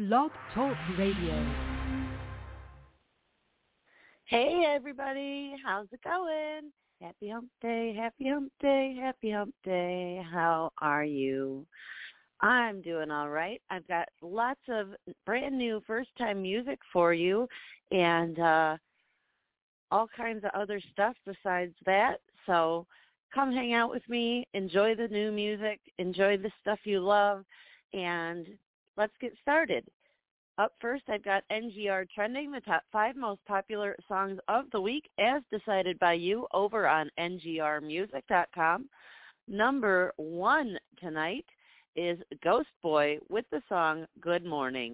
Blog Talk Radio. Hey everybody, how's it going? Happy hump day, happy hump day, happy hump day. How are you? I'm doing all right. I've got lots of brand new first-time music for you and all kinds of other stuff besides that. So come hang out with me, enjoy the new music, enjoy the stuff you love, and let's get started. Up first, I've got NGR Trending, the top 5 most popular songs of the week, as decided by you over on ngrmusic.com. Number 1 tonight is Ghost Boy with the song Good Morning.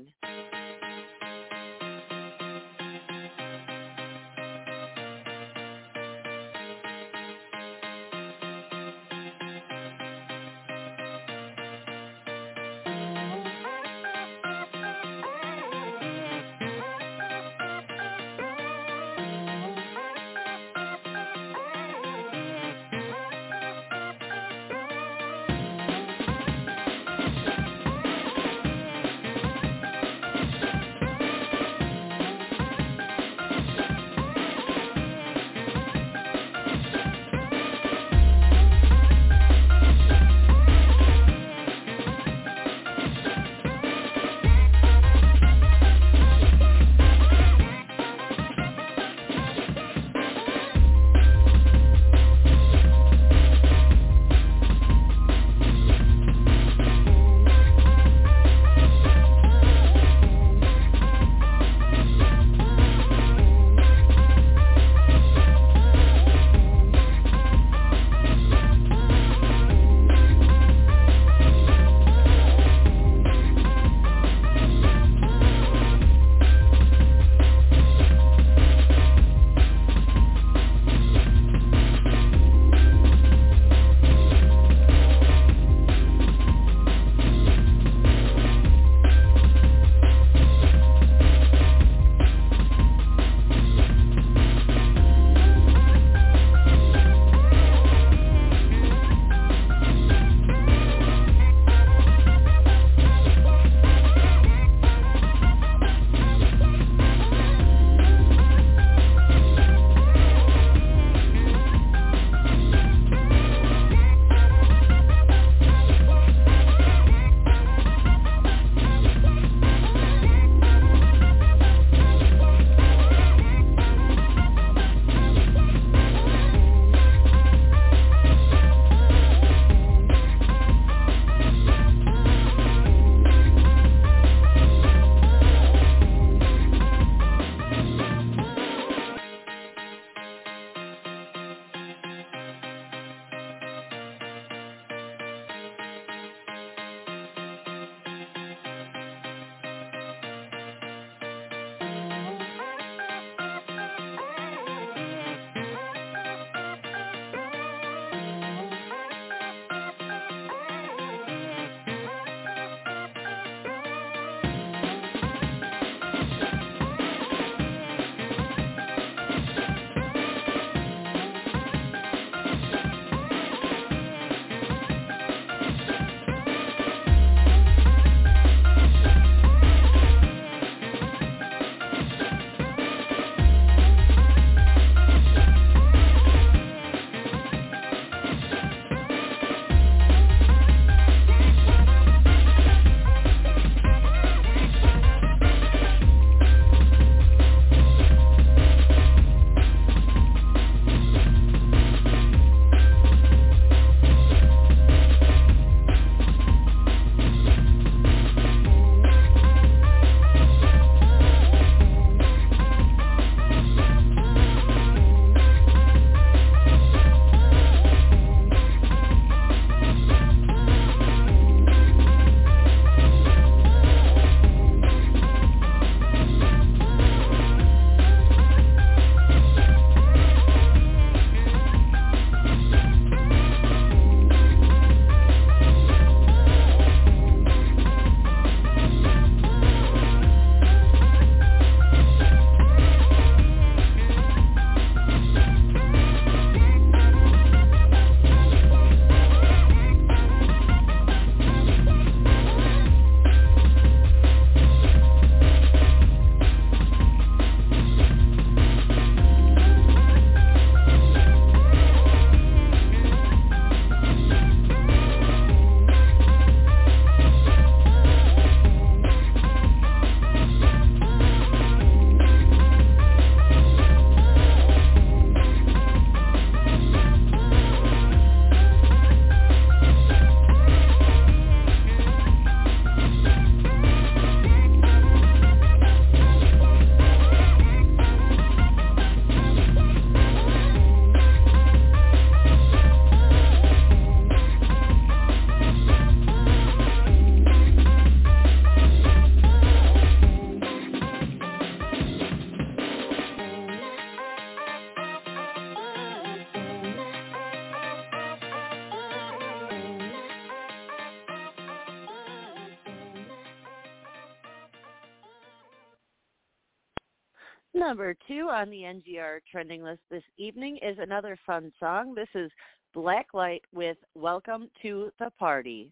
Number 2 on the NGR trending list this evening is another fun song. This is Blacklight with Welcome to the Party.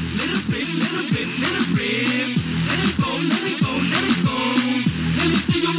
Let it go, let it go, let it go. Let it see you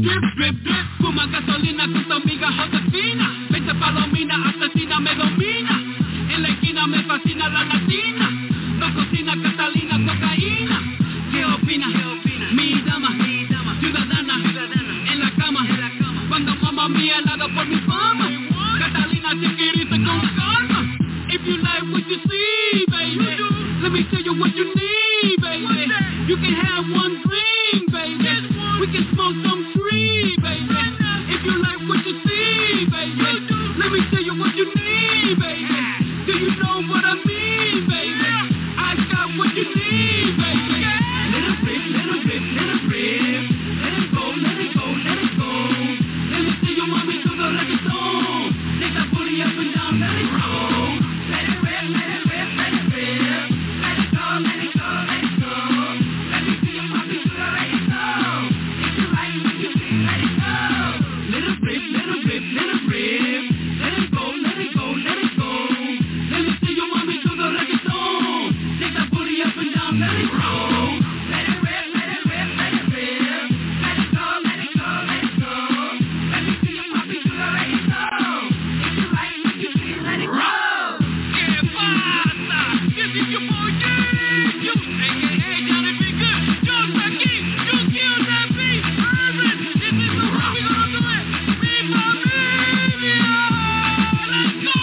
drip, drip, drip. Fuma gasolina con tu amiga Josefina. Vete palomina, asesina me domina. En la esquina me fascina la latina. No cocina Catalina, cocaína. ¿Qué opina? Mi dama, ciudadana, en la cama. Cuando mamá mía helado por mi fama. Catalina chiquirita con calma. If you like what you see, baby, let me tell you what you need, baby. You can have one dream, baby. We can smoke some tree, baby. If you like what you see, baby, let me tell you what you need, baby. Do you know what I mean, baby? I got what you need, baby. Let it rip, let it rip, let it rip. Let it go, let it go, let it go. Let me see you mami to the reggaeton. Take that booty up and down, let it roll. Let it rip, let it rip, let it rip. Let it go, let it go, let it go. Let me see you mami to the reggaeton. If you like what you see, let it go. Let it rip, let it rip, let it rip. Let it go, let it go, let it go. Let me see you mami to the reggaeton. Take that booty up and down, let it roll. Let it rip, let it rip, let it rip. Let it go, let it go, let it go. Let me see you mami to the reggaeton. If you like what you see, let it go. ¿Qué pasa? This is your boy J. a.k.a. Johnny B. Good. Joe Becky, you killed that beat. Urban, this is the way we gonna do it. Viva Media! Let's go!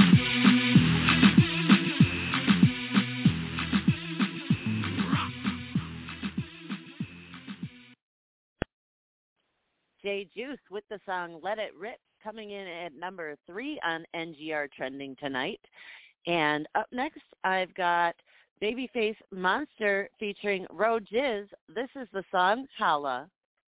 Jay Juice with the song Let It Rip, coming in at number 3 on NGR Trending tonight. And up next, I've got Babyface Monster featuring Ro Jizz. This is the song Holla.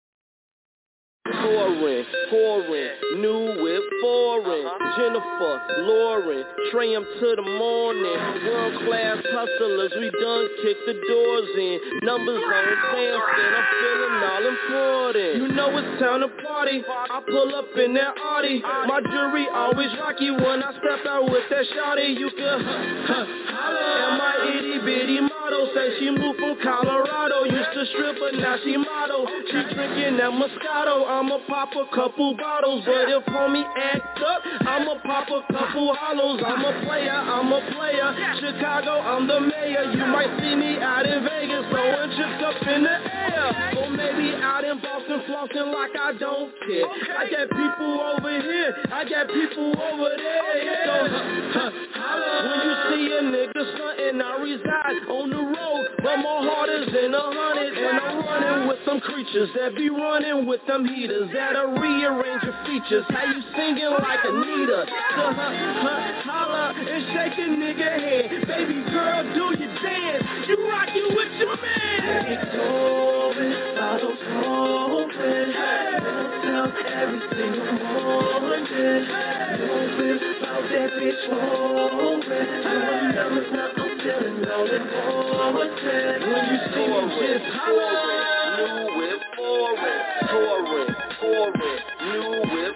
Pouring, new whip, foreign, Jennifer, Lauren, Tram to the morning, world-class hustlers, we done kicked the doors in, numbers on dancing, I'm feeling all important, you know it's time to party, I pull up in that Audi, my jewelry always rocky when I step out with that shawty, you can holla, and my itty-bitty model, say she moved from Colorado, used to strip but now she model, she drinking that Moscato, I'ma pop a couple bottles, but if homie act up, I'ma pop a couple hollows. I'm a player, Chicago, I'm the mayor. You might see me out in Vegas, throwing chips up in the air, or maybe out in Boston, flossing like I don't care. I got people over here, I got people over there. So, when you see a nigga stuntin', I reside on the road, but my heart is in 100, and I'm running with some creatures that be running with them heaters that'll rearrange your features. How you singing like Anita? So holla and shake a nigga head. Baby girl, do your dance. You rockin' with your man. It's open, bottles open. Down every single morning. Moving about that bitch open. Doing numbers now, I'm feeling all important. When you see me, just holla. New whip, pouring, new whip,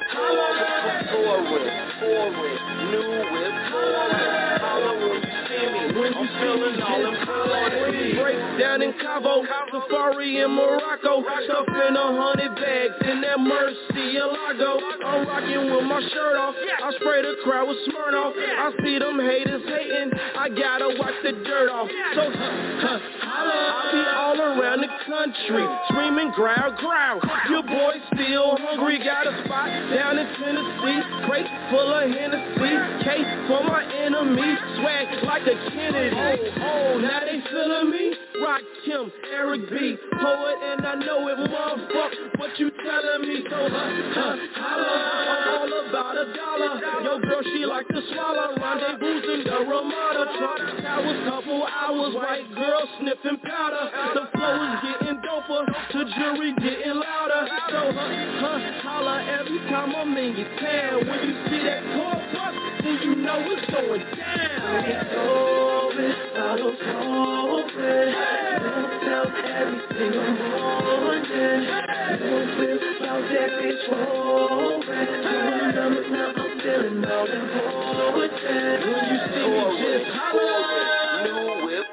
pouring, new whip, holla when you see me, when you feeling all important. Break down in Cabo, Safari in Morocco, stuffing 100 bags in that Murcielago. I'm rocking with my shirt off, I spray the crowd with Smirnoff. I see them haters hating, I gotta wipe the dirt off. So holla, I be all around the country, screaming growl, growl. Your boy still hungry, got a spot down in Tennessee, crate full of Hennessy, case for my enemy, swag like a Kennedy. Oh, now they feeling me? Rock Kim, Eric B, poet, and I know it, motherfucker, what you telling me? So holla, I'm all about $1. Yo girl, she like to swallow, rendezvous in the Ramada, Trump Towers, couple hours, white girl sniffing powder, the flow is getting doper, the jury getting louder. So holla every time I'm in your town. When you see that car bus, then you know it's going down. It's open, bottles open. Down every single morning. Moving about that bitch open. Doing numbers now, I'm feeling all important. When you see me, just holla. New whip,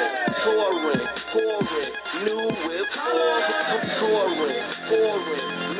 pouring, new whip, pouring,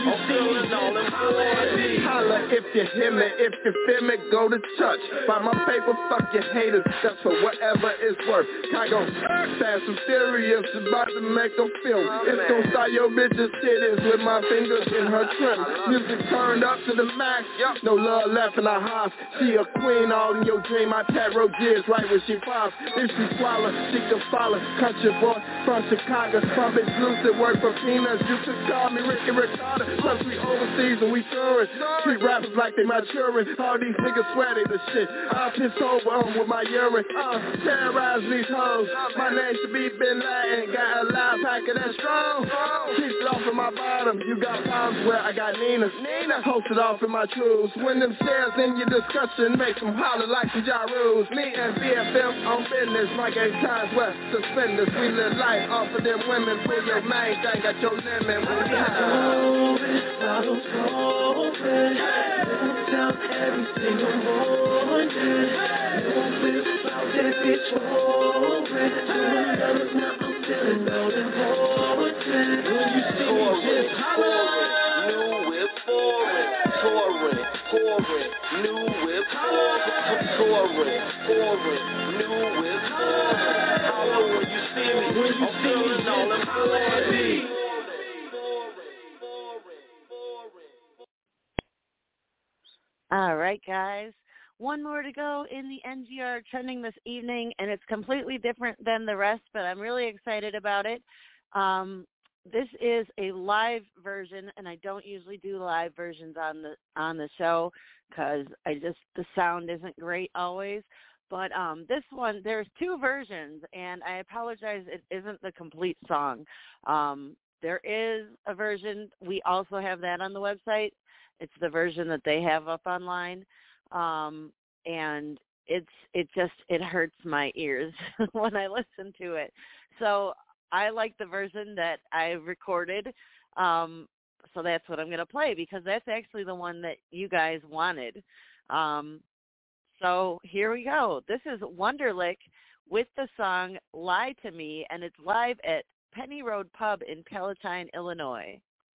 you see me, all in 4D. Holla if you hear me, if you feel me, go to church. Buy my paper, fuck your haters, that's for whatever it's worth. Chicago, Fast and Furious, about to make a film. It's gon' start your bitch's titties with my fingers in her trim. Music turned up to the max, no love left in our house. She a queen, all in your dream, I tarot jigs right when she pops. If she swallow, she can follow. Country boy from Chicago, from exclusive work for peanuts. You could call me Ricky Ricardo, plus we overseas and we touring. Street rappers like they maturing, all these niggas swear they the shit. I piss over them with my urine, terrorize these hoes. My name should be Bin Laden, got a loud packet that's strong. Keep it off in my bottom, you got problems where I got Nina posted off in my trues. When them shares in your discussion, make them holler like some Ja Rules. Me and BFM on business, like 8 times west suspenders. We live life off of them women, pull your main thing, got your lemon. Bottles open, down every single morning. Moving about that bitch open. Now I'm feeling all important. When you see me, just holler. New whip foreign, touring, new whip touring, new whip foreign. Holler when you see me, I'm feeling all in 4D. All right, guys. One more to go in the NGR trending this evening, and it's completely different than the rest, but I'm really excited about it. This is a live version, and I don't usually do live versions on the show because the sound isn't great always. But this one, there's 2 versions, and I apologize, it isn't the complete song. There is a version. We also have that on the website. It's the version that they have up online, and it hurts my ears when I listen to it. So I like the version that I recorded, so that's what I'm going to play because that's actually the one that you guys wanted. So here we go. This is Wonderlic with the song Lie to Me, and it's live at Penny Road Pub in Palatine, Illinois.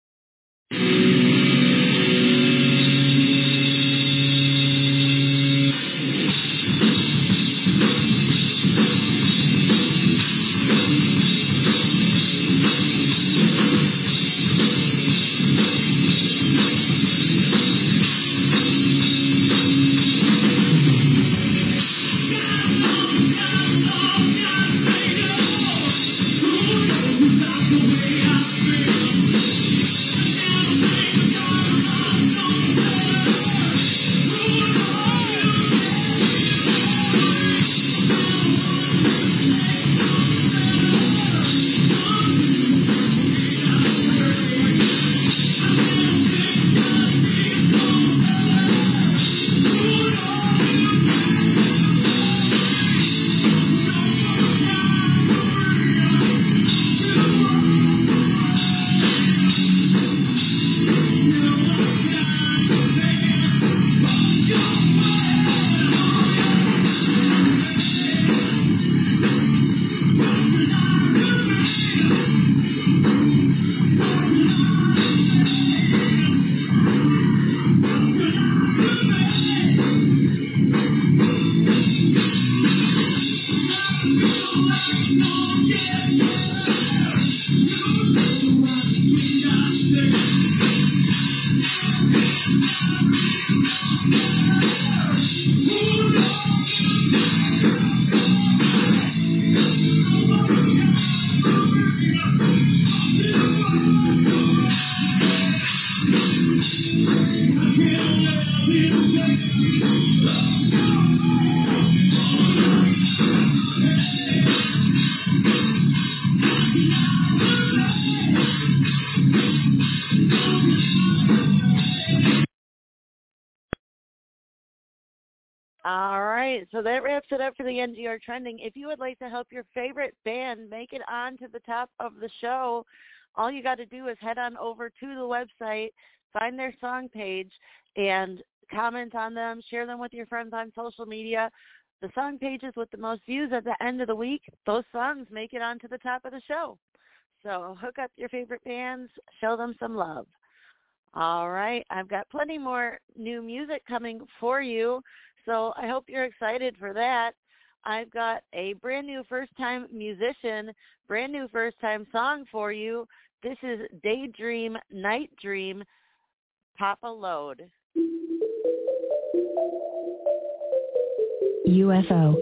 All right, so that wraps it up for the NGR Trending. If you would like to help your favorite band make it on to the top of the show, all you got to do is head on over to the website, find their song page, and comment on them, share them with your friends on social media. The song pages with the most views at the end of the week, those songs make it onto the top of the show. So hook up your favorite bands, show them some love. All right. I've got plenty more new music coming for you, so I hope you're excited for that. I've got a brand new first-time musician, brand new first-time song for you. This is Daydream, Night Dream, Papa Load. UFO.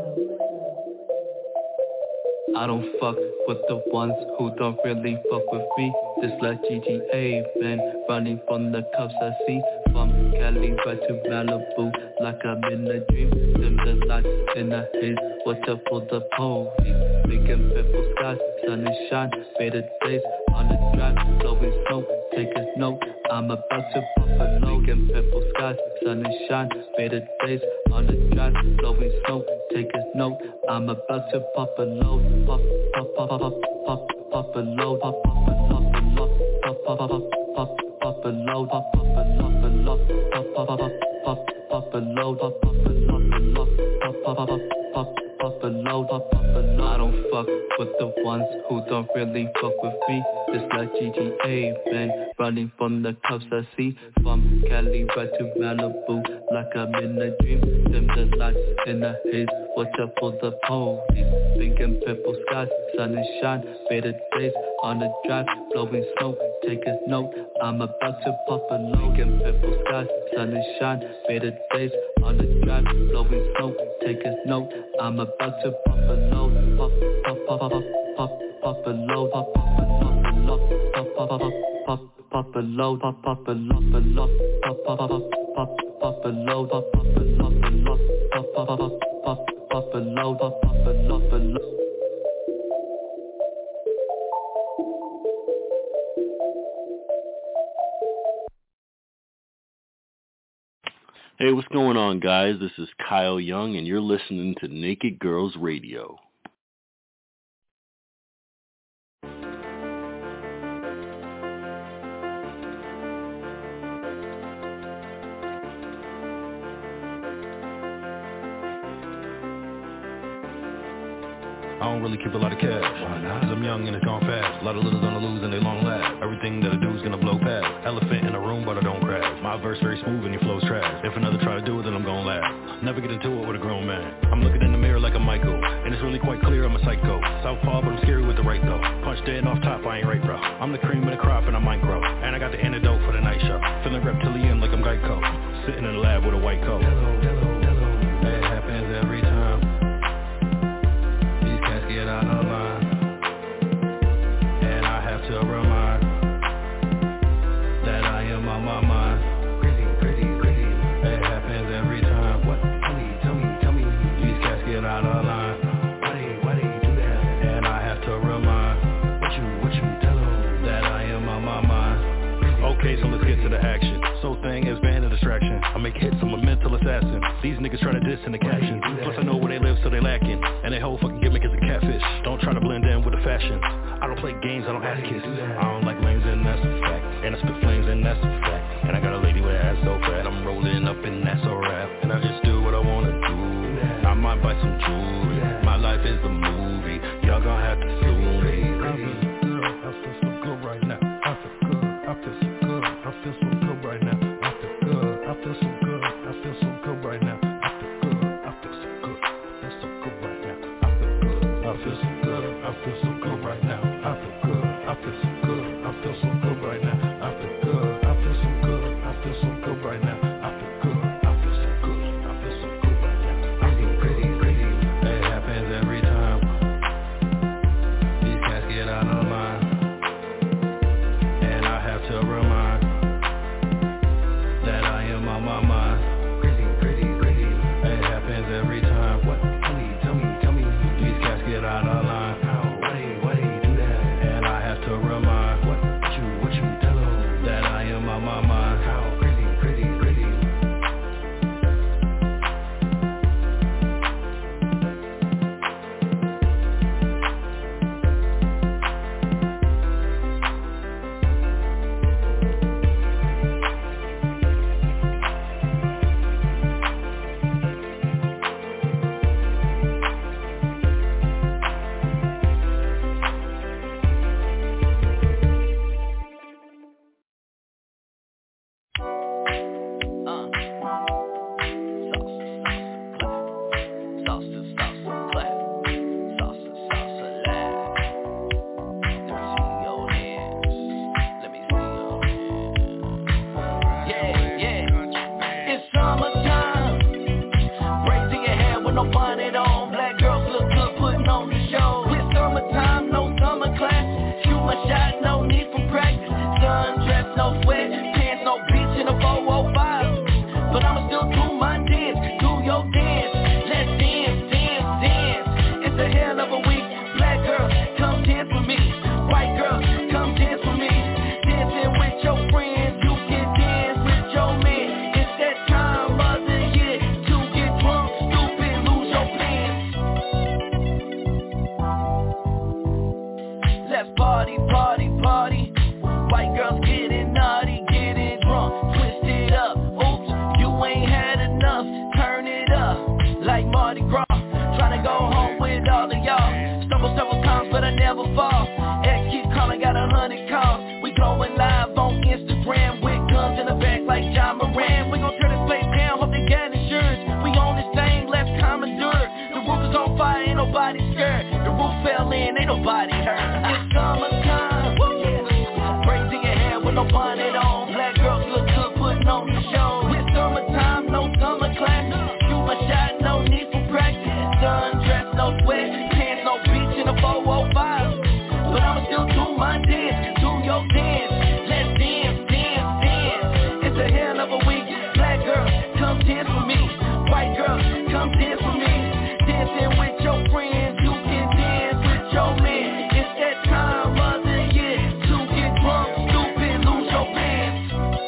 I don't fuck with the ones who don't really fuck with me. Just like GTA, been running from the cops I see. From Cali right to Malibu, like I'm in a dream. Dim the lights in the haze, watch out for the police. Making purple skies, sun and shine, faded days on the drive, blowing smoke, take a note. I'm about to pop a load. Making purple skies, sun and shine, faded days on the drive, blowing smoke, take a note. I'm about to pop a load, pop, pop, pop, pop, pop, pop a load, pop, pop a load, pop, pop, pop, pop, pop a load, pop, pop a load, pop, pop, pop, pop, pop a load, pop, pop a load, pop, pop, pop, pop a load, pop, pop a load. I don't fuck with the ones who don't really fuck with me. Just like GTA, been running from the cops I see. From Cali right to Malibu, like I'm in a dream. Dim the lights in the haze, watch out for the police. Thinking purple skies, sun and shine, faded days on the drive, blowing smoke, take a note. I'm about to pop a load. Thinking purple skies, sun and shine, faded days on the drive, blowing smoke, take a note. I'm about to pop a load, pop, pop, pop, pop, pop, pop a load, pop, pop a load, pop, pop, pop, pop, pop a load, pop, pop a load, pop, pop, pop, pop, pop a load, pop, pop a load, pop, pop, pop, pop, pop a load, pop, pop a load. Hey, what's going on, guys? This is Kyle Young, and you're listening to Naked Girls Radio. I don't really keep a lot of cash, cause I'm young and it's gone fast. A lot of littles on the lose and they long last. Everything that I do is gonna blow past. Elephant in a room but I don't crash. My verse very smooth and your flow's trash. If another try to do it then I'm gonna laugh. Never get into it with a grown man. I'm looking in the mirror like a Michael, and it's really quite clear I'm a psycho. Southpaw but I'm scary with the right though. Punch dead off top, I ain't right bro. I'm the cream of the crop and I might grow. And I got the antidote for the night show. Feeling reptilian like I'm Geico. Sitting in the lab with a white coat. It happens every time. Get out of line, and I have to remind that I am on my mind. Crazy. It happens every time. What? Tell me. These cats get out of line. Why they do that? And I have to remind what you tell them that I am on my mind. Okay, so let's get to the action. So thing is banned a distraction. I make hits, I'm a mental assassin. These niggas try to diss in the caption. Plus I know where they live, so they lacking. And they whole fucking gimmick is a catfish. Don't try to blend in with the fashion. I don't play games, I don't ask kids. I don't like lames and that's a fact. And I spit flames and that's a fact. And I got a lady with ass so fat. I'm rolling up and that's a rap. And I just do what I wanna do. I might buy some jewelry. My life is a movie. Y'all gon' have to sue me. I feel so good right now. I feel good. I feel so good. I feel so good right now. I feel good. I feel so good. I feel so good right now. I feel good. I feel so good. I feel so good right now. I feel good. I feel so good. I feel so good right now. I feel good. I feel so good. I feel so good right now. I feel good. I feel so good. I feel so good right now. I feel good. I feel so good. I feel so good right now. Pretty. It happens every time. Let's party, party, party. White girls getting naughty, getting drunk, twist it up. Oops, you ain't had enough, turn it up like Mardi Gras. Tryna go home with all of y'all. Stumble several times but I never fall. Ex keep calling, got 100 calls. We going live on Instagram with guns in the back like John Moran. We gon' tear this place down, hope they got insurance. We on this thing, let's commandeur. The roof is on fire, ain't nobody scared. The roof fell in, ain't nobody hurt. It's summertime, yeah. Braids in your hair with no bonnet on. Black girls look good putting on the show. It's summertime, no summer class. Shoot my shot, no need for practice. Sundress, no sweat, pants, no beach in a 405. But I'ma still do my dance, do your dance. Let's dance, dance, dance. It's a hell of a week. Black girl, come dance with me. White girl, come dance with me. Dancing with your friends, you can dance with your man. It's that time of the year to get drunk, stupid, lose your pants.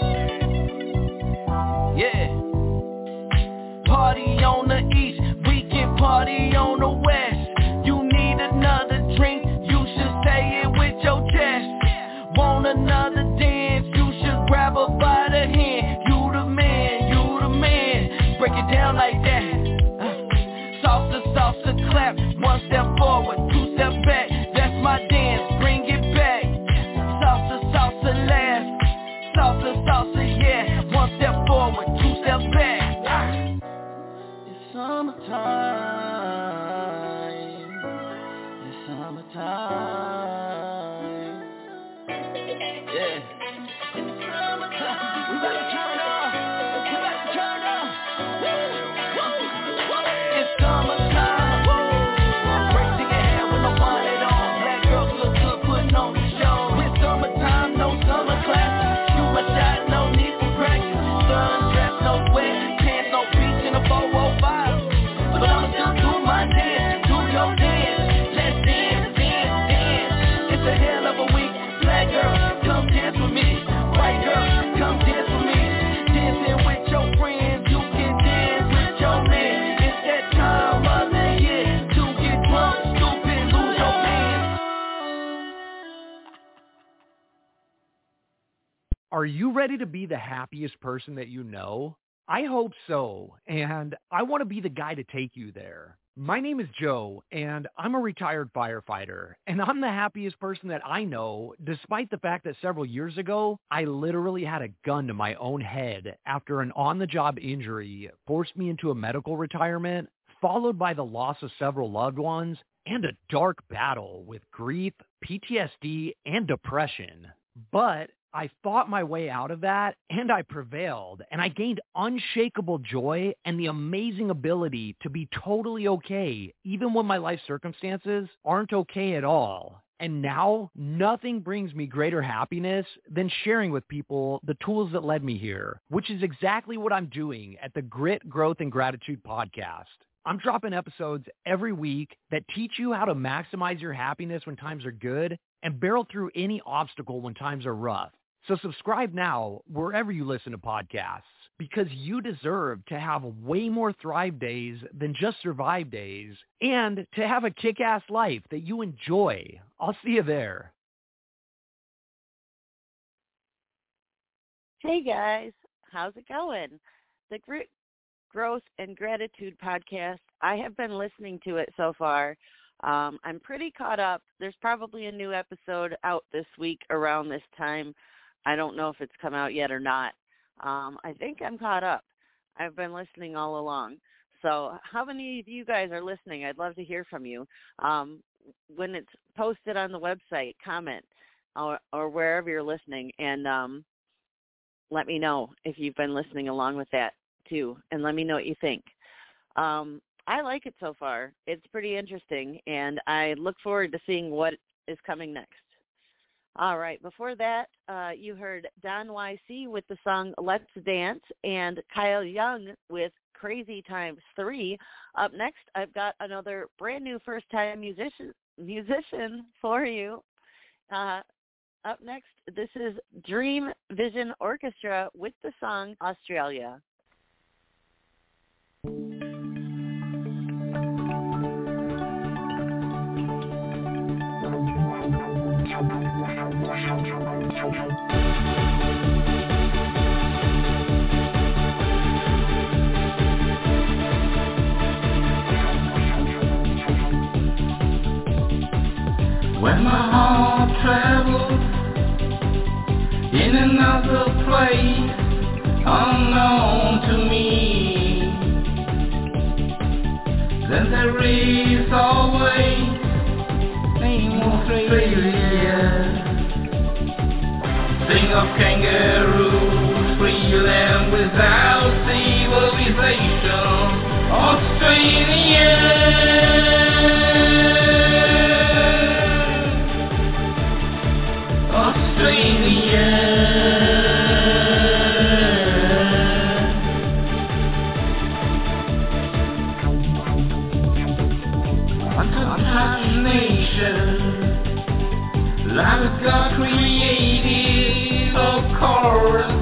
Yeah. Party on the east, we can party on the west. You need another drink, you should say it with your chest. Want another dance, you should grab her by the hand. You the man, you the man. Break it down like that. Salsa, salsa, clap. One step forward, two steps back. That's my dance, bring it back. Salsa, salsa, last. Salsa, salsa, yeah. One step forward, two steps back. It's summertime. It's summertime. Yeah. It's summertime. We better turn up. We better turn up. It's summertime. Braids in your hair with no bonnet on. Black girls look good putting on the show. It's summertime, no summer class. Shoot my shot, no need for practice. Sundress, no sweat, pants, no beach in a 405. But I'ma still do my dance, do your dance. Let's dance, dance, dance. It's a hell of a week. Black girl, come dance with me. White girl, come dance with me. Dancing with your friends, you can dance with your man. It's that time of the year to get drunk, stupid, lose your pants. Are you ready to be the happiest person that you know? I hope so, and I want to be the guy to take you there. My name is Joe, and I'm a retired firefighter, and I'm the happiest person that I know, despite the fact that several years ago, I literally had a gun to my own head after an on-the-job injury forced me into a medical retirement, followed by the loss of several loved ones, and a dark battle with grief, PTSD, and depression. But I fought my way out of that, and I prevailed, and I gained unshakable joy and the amazing ability to be totally okay, even when my life circumstances aren't okay at all. And now, nothing brings me greater happiness than sharing with people the tools that led me here, which is exactly what I'm doing at the Grit, Growth, and Gratitude podcast. I'm dropping episodes every week that teach you how to maximize your happiness when times are good and barrel through any obstacle when times are rough. So subscribe now wherever you listen to podcasts, because you deserve to have way more thrive days than just survive days, and to have a kick-ass life that you enjoy. I'll see you there. Hey guys, how's it going? The Grit, Growth, and Gratitude podcast, I have been listening to it so far. I'm pretty caught up. There's probably a new episode out this week around this time. I don't know if it's come out yet or not. I think I'm caught up. I've been listening all along. So how many of you guys are listening? I'd love to hear from you. When it's posted on the website, comment or wherever you're listening, and let me know if you've been listening along with that too, and let me know what you think. I like it so far. It's pretty interesting, and I look forward to seeing what is coming next. All right, before that, you heard Don YC with the song Let's Dance and Kyle Young with Crazy Times 3. Up next, I've got another brand new first-time musician for you. Up next, this is Dream Vision Orchestra with the song Australia. When my heart travels in another place unknown to me, then there is always Australia. Sing of kangaroos, free land without civilization, Australia. Life God created, of course.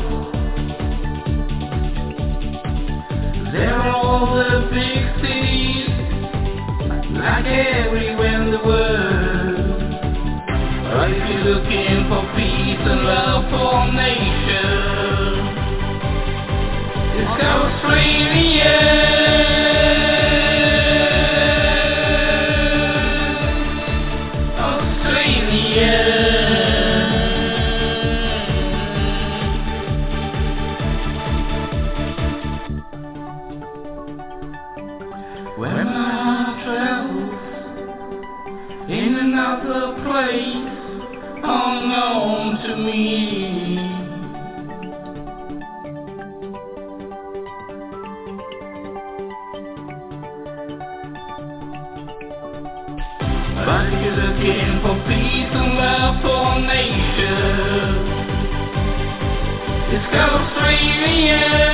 There are all the big cities, like everywhere in the world. But if you're looking for peace and love for nature, it's Australia. When my heart travels in another place unknown to me, but if you're looking for peace and love for nature, it's Australia.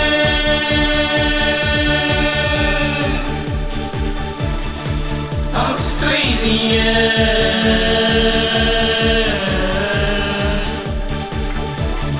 Australia.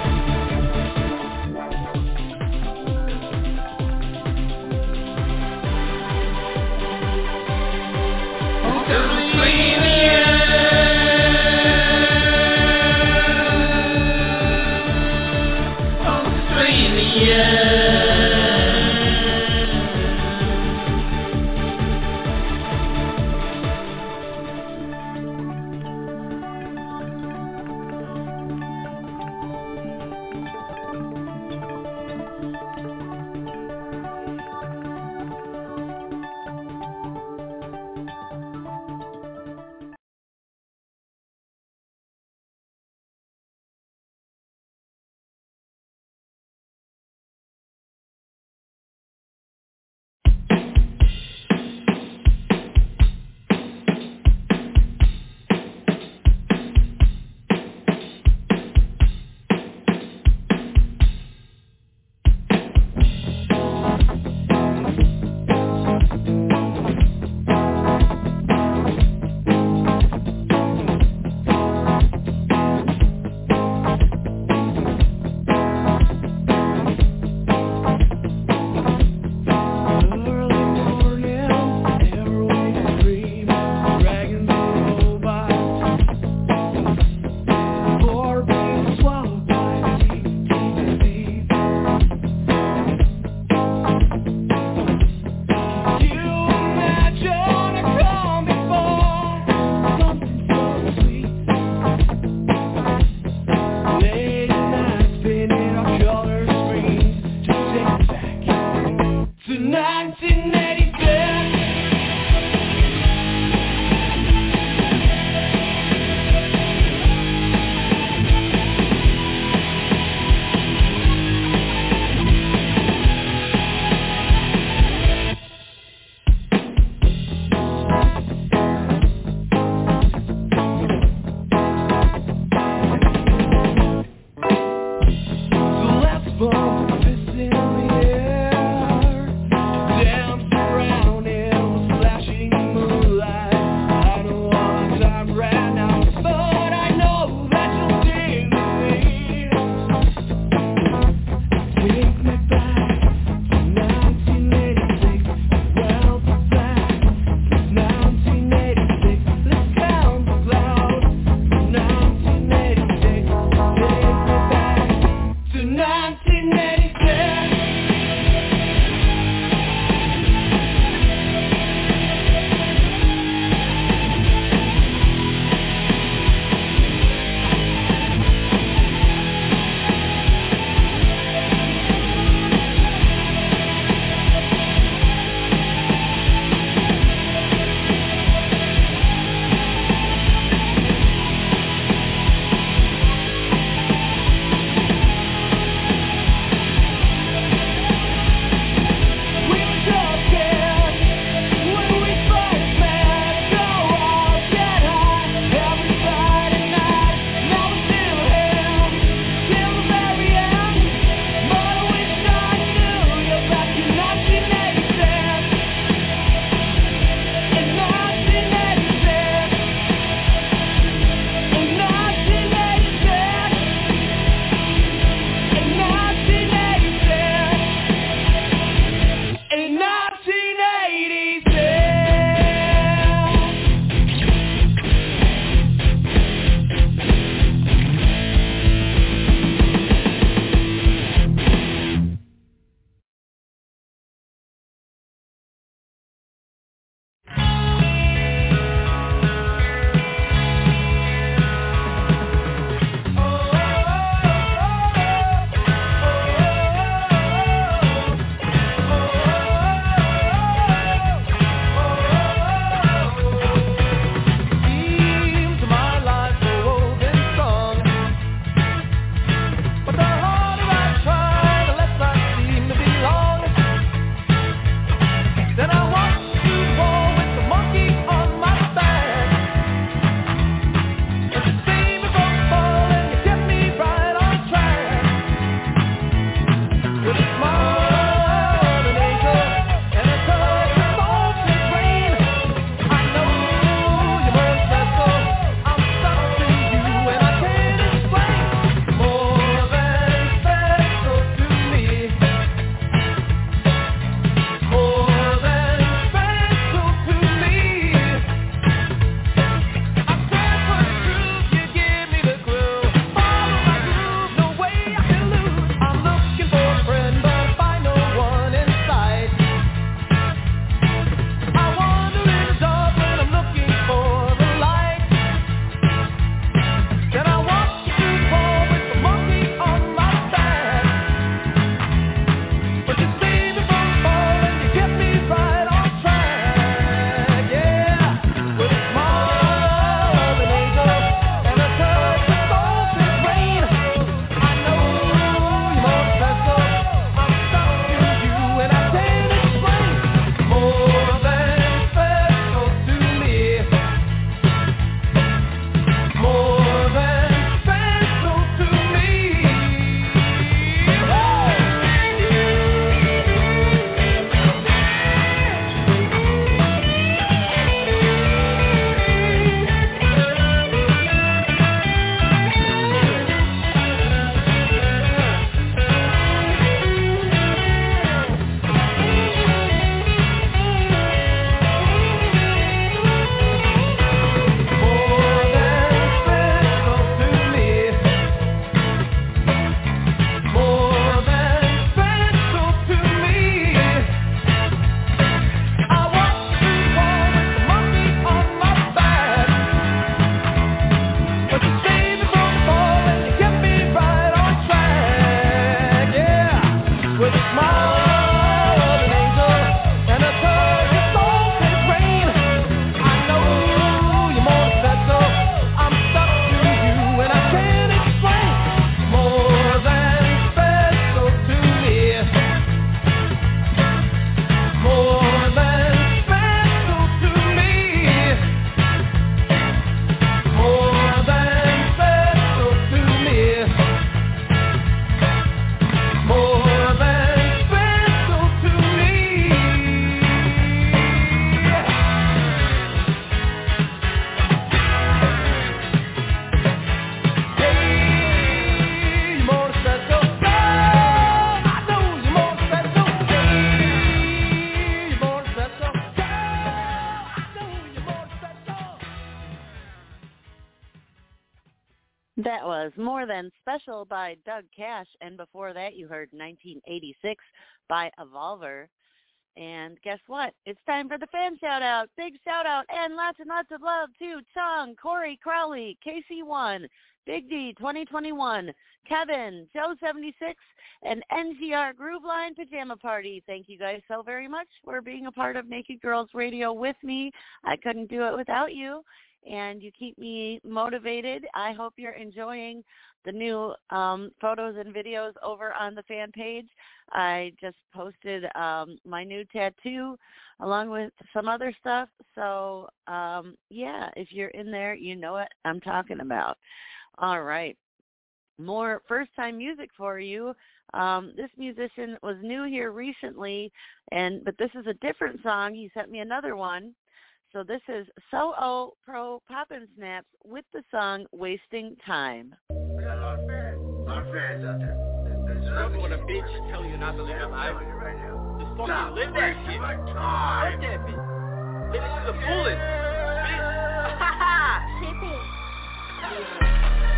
That was More Than Special by Doug Cash, and before that you heard 1986 by Evolver. And guess what? It's time for the fan shout-out. Big shout-out and lots of love to Chung, Corey Crowley, KC1, Big D 2021, Kevin, Joe76, and NGR Grooveline Pajama Party. Thank you guys so very much for being a part of Naked Girls Radio with me. I couldn't do it without you, and you keep me motivated. I hope you're enjoying the new photos and videos over on the fan page. I just posted my new tattoo along with some other stuff. So, yeah, if you're in there, you know what I'm talking about. All right. More first-time music for you. This musician was new here recently, but this is a different song. He sent me another one. So this is So Pro Poppin' Snaps with the song Wasting Time. We got a lot of fans out there. When a bitch tell you not to live your life, right now. just fucking live that shit. Live that bitch. Live it to the fullest. Bitch. Ha ha. Shipping.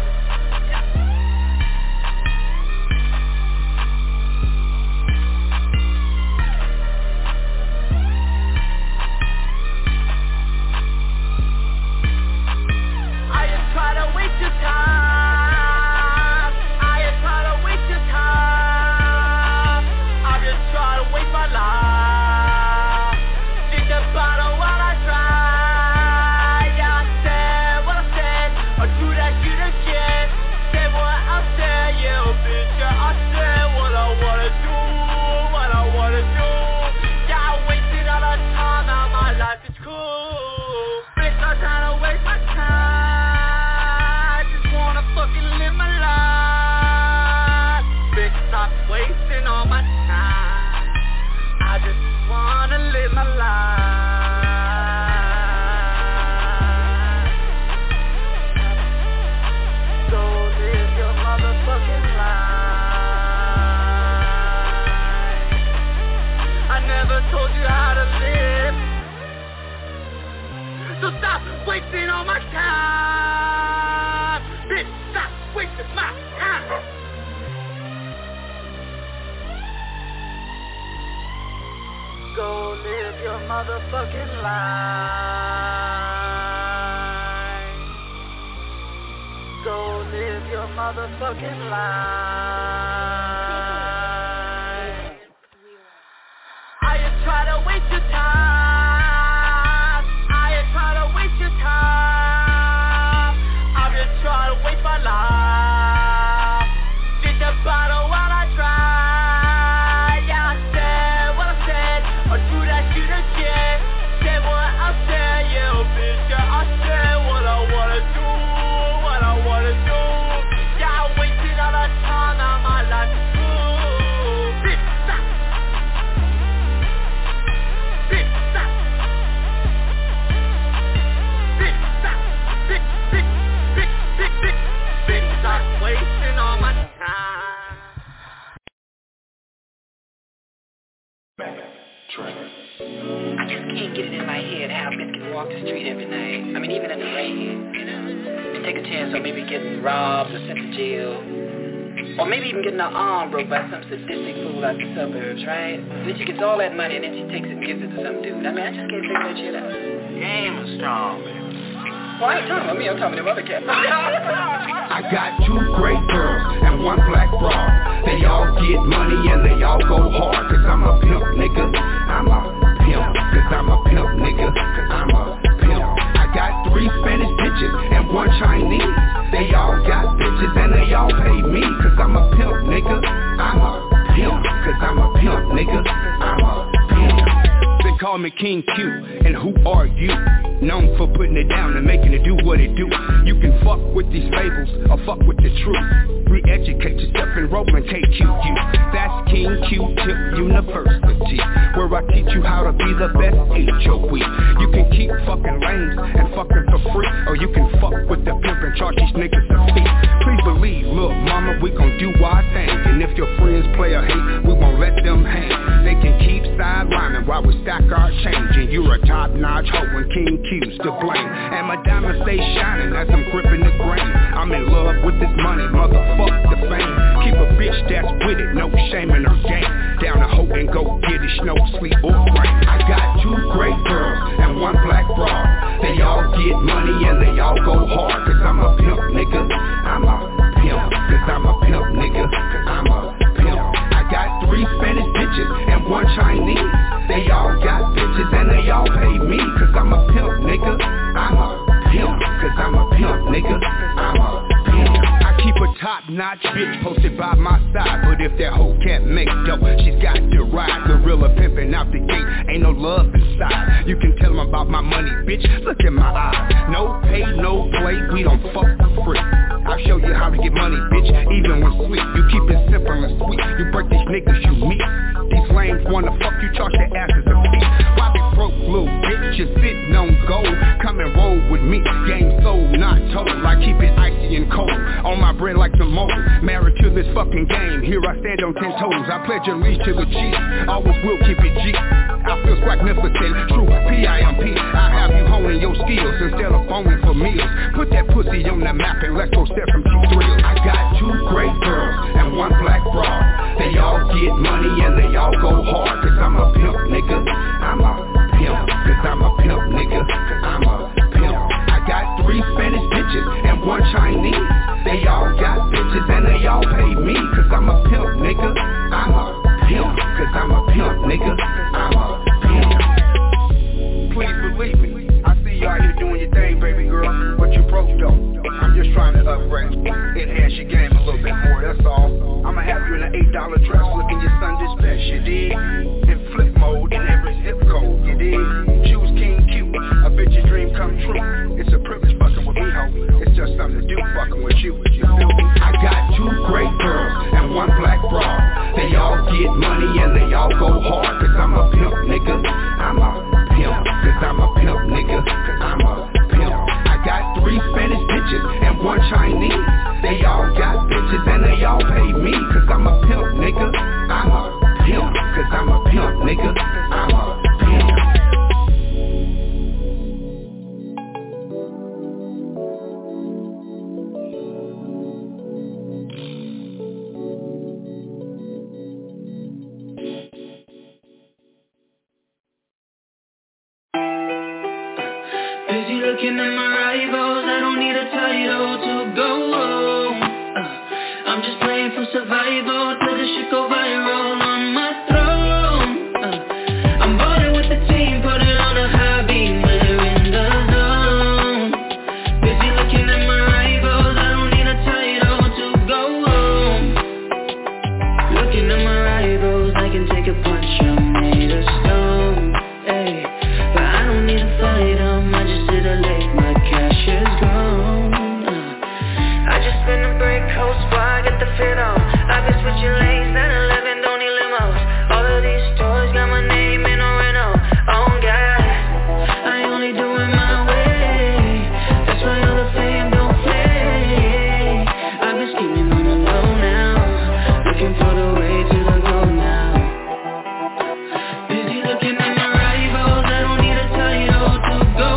Try to waste your time. I ain't try to waste your time. I'm just trying to waste my life. Think about it while I try. Yeah, I said what I said. I do that shit again. Said what I said. Yeah, bitch, yeah, I said what I wanna do. What I wanna do. Yeah, I wasted all the time. Now my life is cool. Bitch, I'm trying to waste my time. Fucking live my life. Bitch, stop wasting all my time. I just wanna live my life. Go live your motherfucking life. I never told you how to live. So stop wasting all my time. Bitch, stop wasting my time. Go live your motherfucking life. Go live your motherfucking life. I ain't try to waste your time. I ain't try to waste your time. I'm just trying to waste my life. Think about it while I try. Yeah, I said what I said. I'll do that shit again. Said what I said. Yeah, bitch, yeah, I said what I wanna do. What I wanna do. Yeah, I wasted all the time. Now my life is cool. Bitch, stop. Bitch, stop. Bitch, stop. Bitch, bitch. Bitch, stop wasting all my time. I just can't get it in my head how bitch can walk the street every night. I mean, even in the rain, you know. And take a chance on maybe getting robbed or sent to jail. Or maybe even getting her arm broke by some sadistic fool out the suburbs, right? And then she gets all that money and then she takes it and gives it to some dude. I mean, I just can't figure that shit out. Game is strong, man. Well, I ain't talking about me, I'm talking about the other cat. I got 2 great girls and 1 black broad. They all get money and they all go hard. Cause I'm a pimp, nigga. I'm a pimp. Cause I'm a pimp, nigga. Cause I'm a pimp. I got 3 Spanish bitches and 1 Chinese. They all got bitches and they all pay me. Cause I'm a pimp, nigga. I'm a pimp. Cause I'm a pimp, nigga. I'm a pimp. They call me King Q, and who are you? Known for putting it down and making it do what it do. You can fuck with these fables or fuck with the truth. Re-educate yourself, enroll in KQU. That's King Q-Tip University, where I teach you how to be the best HOE. You can keep fucking lames and fucking for free, or you can fuck with the pimp and charge these niggas a fee. Please believe, look mama, we gon' do our thing. And if your friends play a hate, we won't let them hang. They can keep sidelining while we stack our change. And you're a top-notch hoe and King Q's to blame. And my diamonds stay shining as I'm gripping the grain. I'm in love with money, motherfuck the fame. Keep a bitch that's with it, no shame in her game. Down the hoe and go get it, no sleep or rain. I got 2 great girls and 1 black broad. They all get money and they all go hard. Cause I'm a pimp, nigga. I'm a pimp. Cause I'm a pimp, nigga. I'm a pimp. I got 3 Spanish bitches and 1 Chinese. They all got bitches and they all pay me. Cause I'm a pimp, nigga. I'm a pimp. Cause I'm a pimp, nigga. I'm a pimp. I keep a top-notch bitch posted by my side. But if that hoe can't make dough, she's got to ride. Gorilla pimping out the gate, ain't no love inside. You can tell them about my money, bitch, look in my eyes. No pay, no play, we don't fuck for free. I'll show you how to get money, bitch, even when sweet. You keep it simple and sweet, you break these niggas you meet. These lames wanna fuck you, charge their asses a fee. Why be broke, little bitch, you're sitting on gold. Come and roll with me, game sold, not told. I keep it icy and cold, on my bread like some mold. Married to this fucking game, here I stand on 10 toes. I pledge allegiance to the G, always will keep it G. I feel magnificent, true P.I.M.P. I have you honing your skills instead of phoning for meals. Put that pussy on the map and let's go set some thrills. I got 2 great girls and 1 black broad. They all get money and they all go hard. Cause I'm a pimp, nigga. I'm a pimp. Cause I'm a pimp, nigga. I'm a pimp. I got 3 Spanish bitches and 1 Chinese. They all got bitches and they all pay me. Cause I'm a pimp, nigga. I'm a pimp. Cause I'm a pimp, nigga. I'm a pimp. Please believe me, I see you out here doing your thing, baby girl, but you broke though. I'm just trying to upgrade, enhance your game a little bit more, that's all. I'ma have you in an $8 dress, looking your Sunday's best, you dig? In flip mode, in every zip code, you dig? Choose King Q, a bitch's dream come true. It's a privilege fucking with me, ho. It's just something to do fucking with you feel me? I got 2 great girls and 1 black broad. They all get money and they all go hard. Cause I'm a pimp, nigga. I'm a pimp. Cause I'm a pimp, nigga. I'm a pimp. I got 3 Spanish bitches and 1 Chinese. They all got bitches and they all pay me. Cause I'm a pimp, nigga. I'm a pimp. Cause I'm a pimp, nigga. I'm a pimp. Looking at my rivals, I don't need a title to go. I'm just playing for survival till this shit go viral on my throne. I'm balling with the team, put it on a high beam, we're in the zone. Busy looking at my rivals, I don't need a title to go. Looking at my rivals, I can take a punch, I'm made of stone. Ay, but I don't need to fight them, I just sit a lake, my cash is grown. I just spin a break, host bar, get the fit on. I've been switching lanes, 911, don't need limos. All of these stores got my name in a rental. Oh God, I only do it my way. That's why all the fame don't play. I've been scheming on the low now, looking for the way to the goal now. Busy looking at my rivals, I don't need a title to go.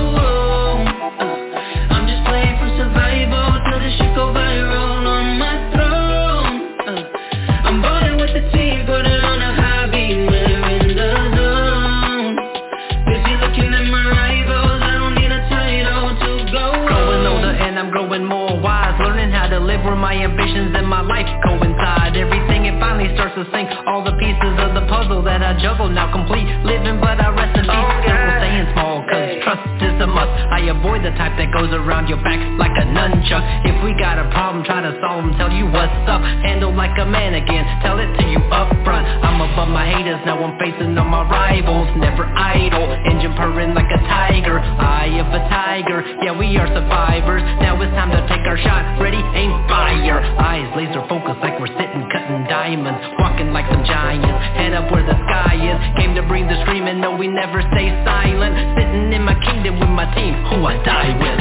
I'm just playing for survival till this shit go viral on my throne. I'm balling with the team, put it on a high beam, we're in the zone. Busy looking at my rivals, I don't need a title to go. Growing older and I'm growing more wise, learning how to live where my ambitions and my life coincide. Everything it finally starts to sink, all the pieces of the puzzle that I juggle now complete. Living but I rest in peace, simple staying small cause trust is a must. I avoid the type that goes around your back like a nunchuck. If we got a problem, try to solve them, tell you what's up. Handle like a man again, tell it to you up front. I'm above my haters, now I'm facing all my rivals. Never idle, engine purring like a tiger. Eye of a tiger, yeah we are survivors. Now it's time to take our shot, ready, aim, fire. Eyes laser focused like we're sitting cutting diamonds. Walking like some giants, head up where the sky is. Came to bring the screaming, no we never stay silent. Sitting in my kingdom with my team, who I die with.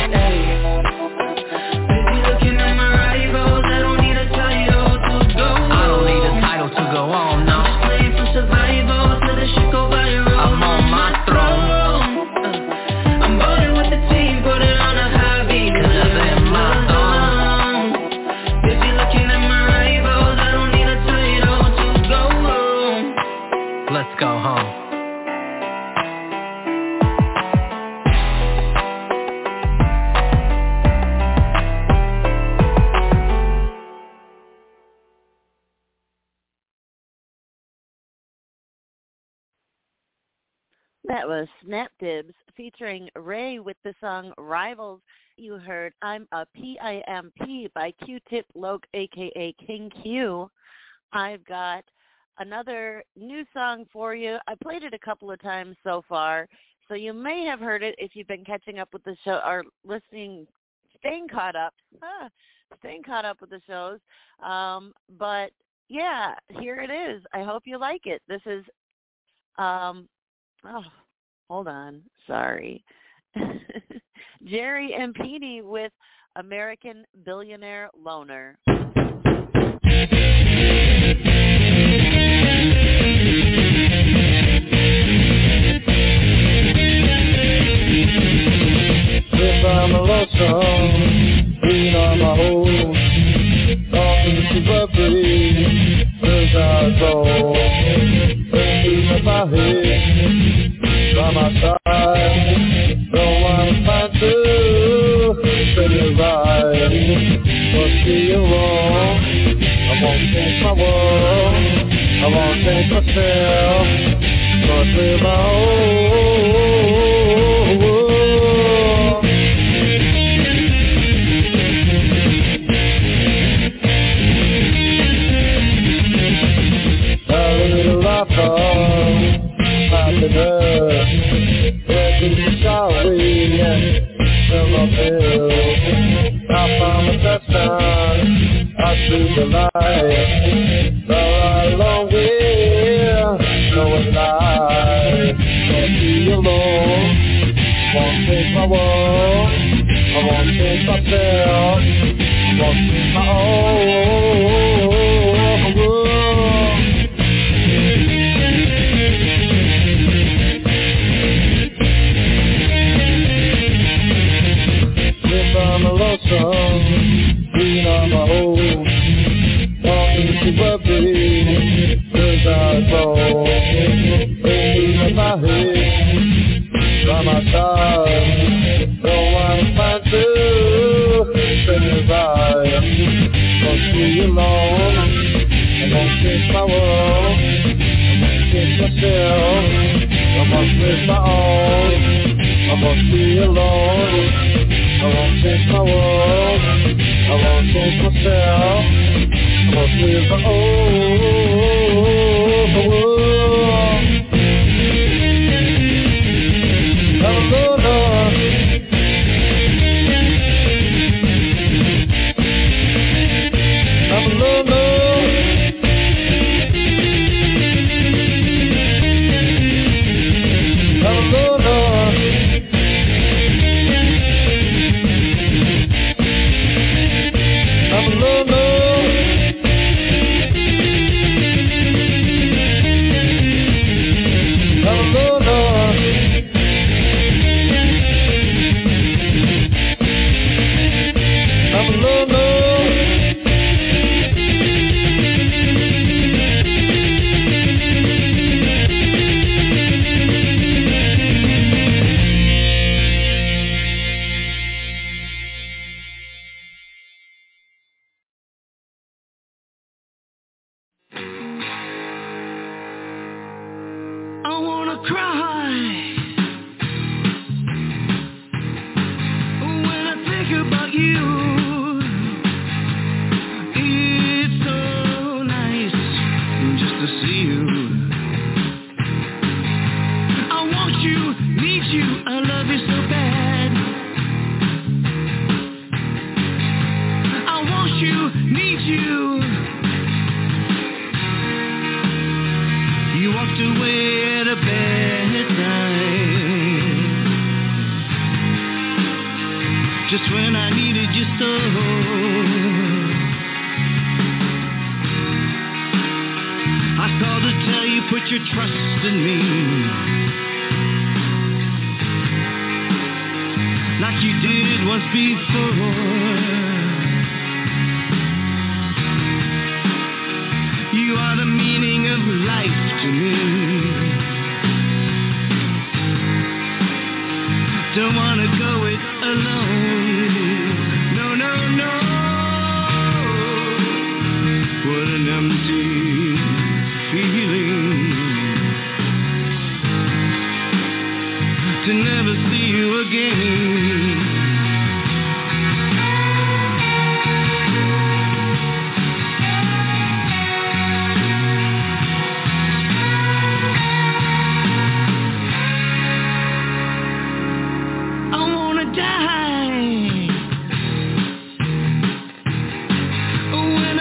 Busy looking at my rivals, I don't need a title to go. I don't need a title to go on, no. I'm just playing for survival till this shit go viral. I'm on my throne. I'm balling with the team, put it on a high beam, 'cause I'm in my zone. Busy That was Snap Dibs featuring Ray with the song Rivals. You heard I'm a P.I.M.P. by Q-Tip Loke, a.k.a. King Q. I've got another new song for you. I played it a couple of times so far, so you may have heard it if you've been catching up with the show or staying caught up with the shows. But yeah, here it is. I hope you like it. This is, hold on. Sorry. Jerry and Petey with American Billionaire Loner. If I'm a lonesome, being on my own, talking to Buffy, cause I go, in my head, by my side, don't wanna find to say it right, must be wrong, I won't change my world, I won't change myself, must live my own. Sorry, I found a touchdown, I see the light, so I long here, no it's light, don't be alone, won't change my world, I won't change myself, won't change my own world. I'm a lonesome, being on my own, walking to Buffy, cause I go, in my head, by my side, don't wanna find to say goodbye, must be alone, I won't change my world, I won't change myself, I must live my own, I must be alone. I won't change my world, I won't change myself, I must live my own world. I'm a loner, I'm a loner.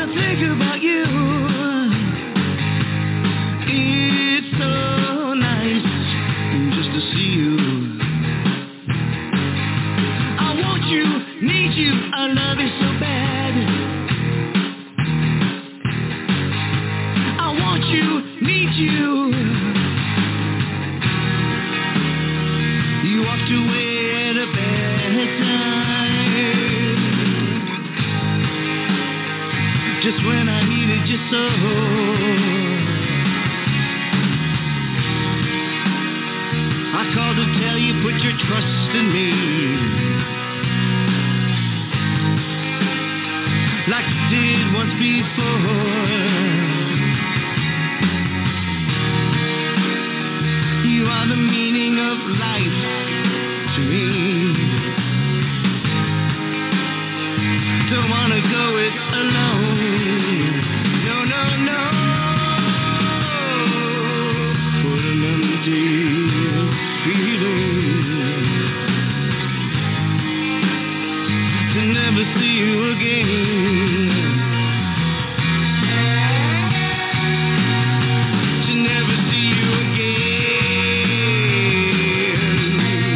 think about you, it's so nice just to see you. I want you, need you, I love you so bad. I want you, need you. You walked away at a bad time, just when I needed you so. I called to tell you put your trust in me, like you did once before. You are the meaning of life to me. Don't wanna go it alone. No, no, no. What an empty feeling to never see you again. To never see you again.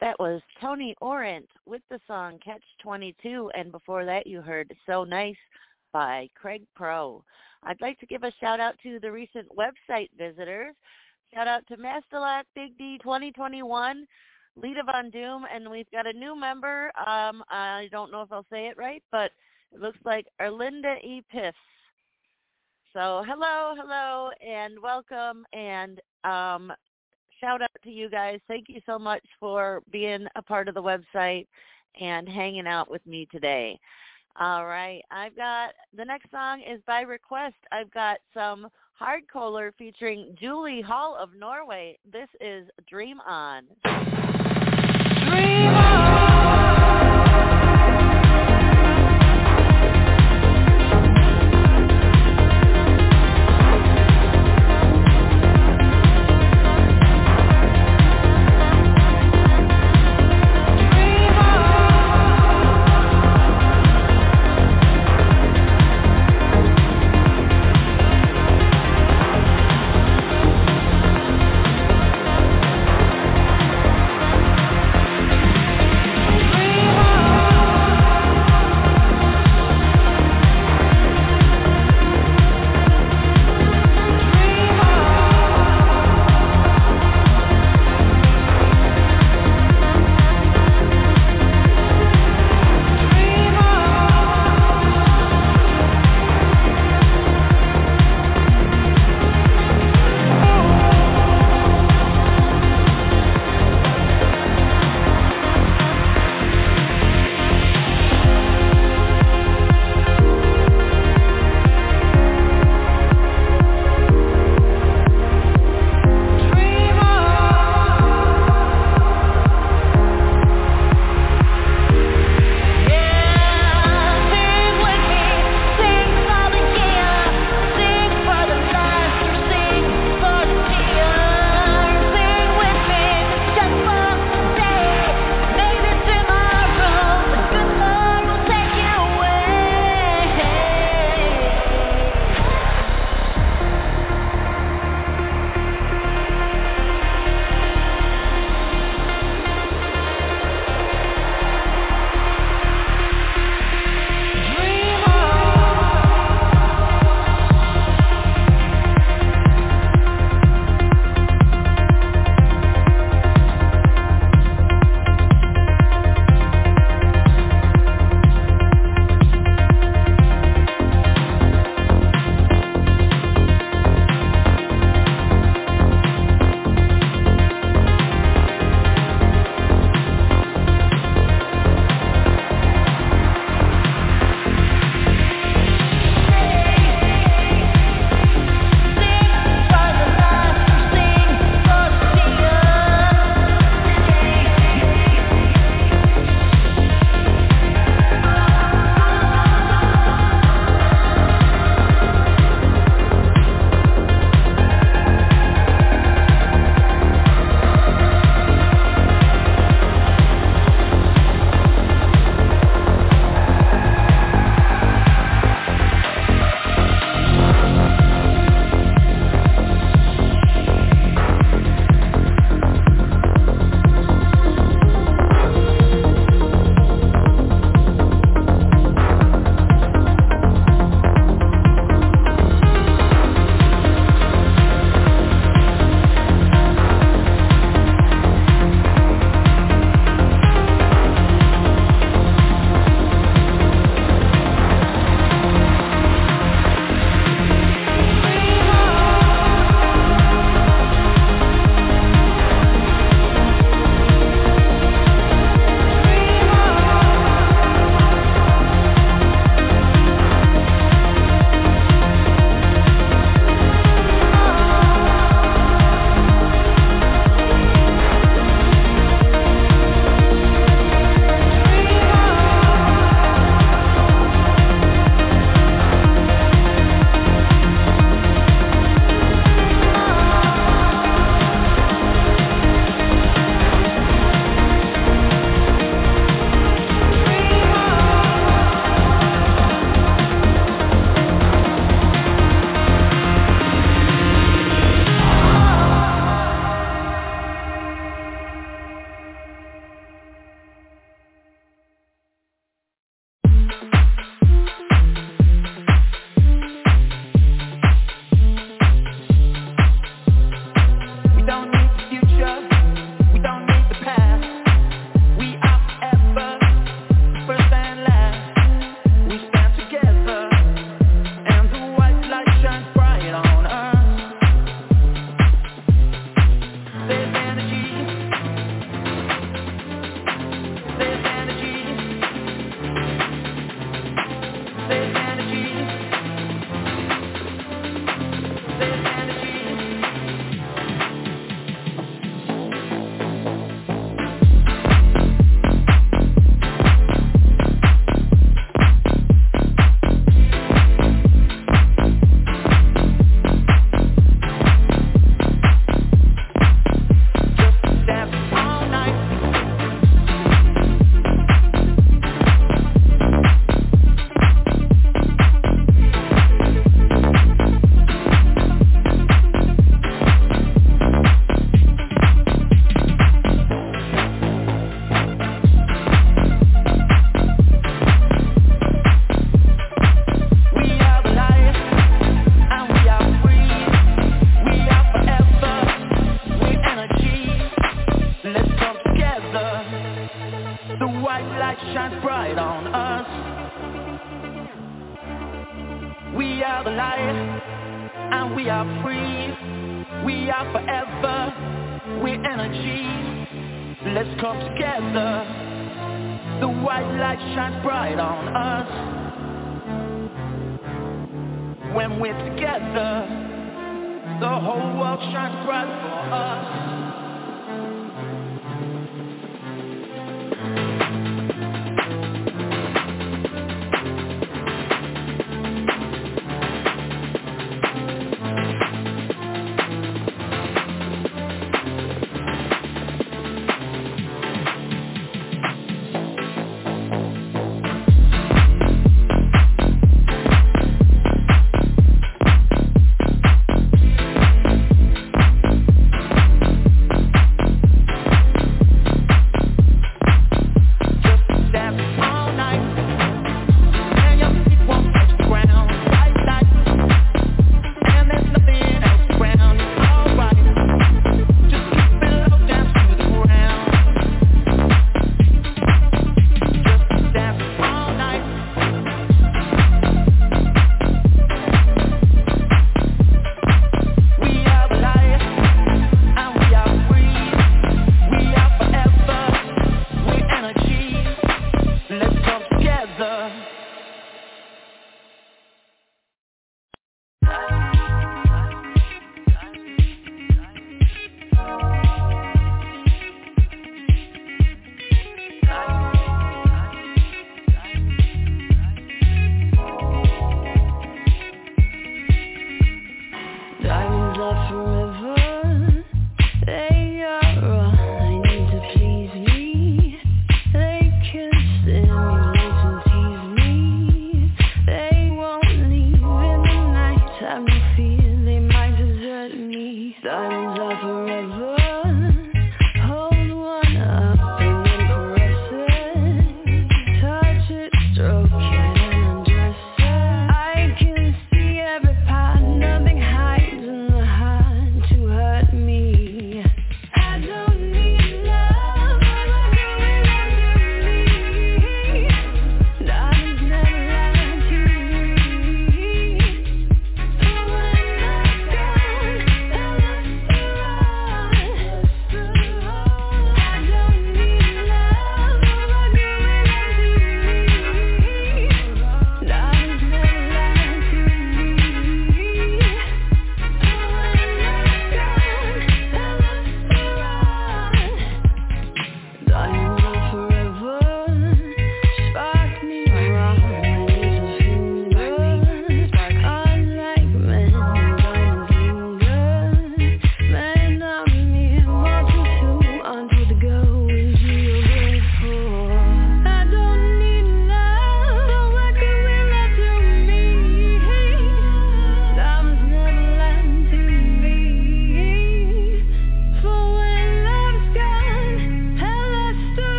That was Tony Orant with the song Catch 22, and before that you heard So Nice by Craig Pro. I'd like to give a shout out to the recent website visitors. Shout out to Mastalak Big D 2021, Lita Von Doom, and we've got a new member. I don't know if I'll say it right, but it looks like Erlinda E. Piffs. So hello, and welcome, and shout out to you guys. Thank you so much for being a part of the website and hanging out with me today. All right, I've got the next song is by request. I've got some hardcore featuring Julie Hall of Norway. This is Dream On. Dream On! We are the light, and we are free. We are forever, we're energy. Let's come together. The white light shines bright on us. When we're together, the whole world shines bright for us.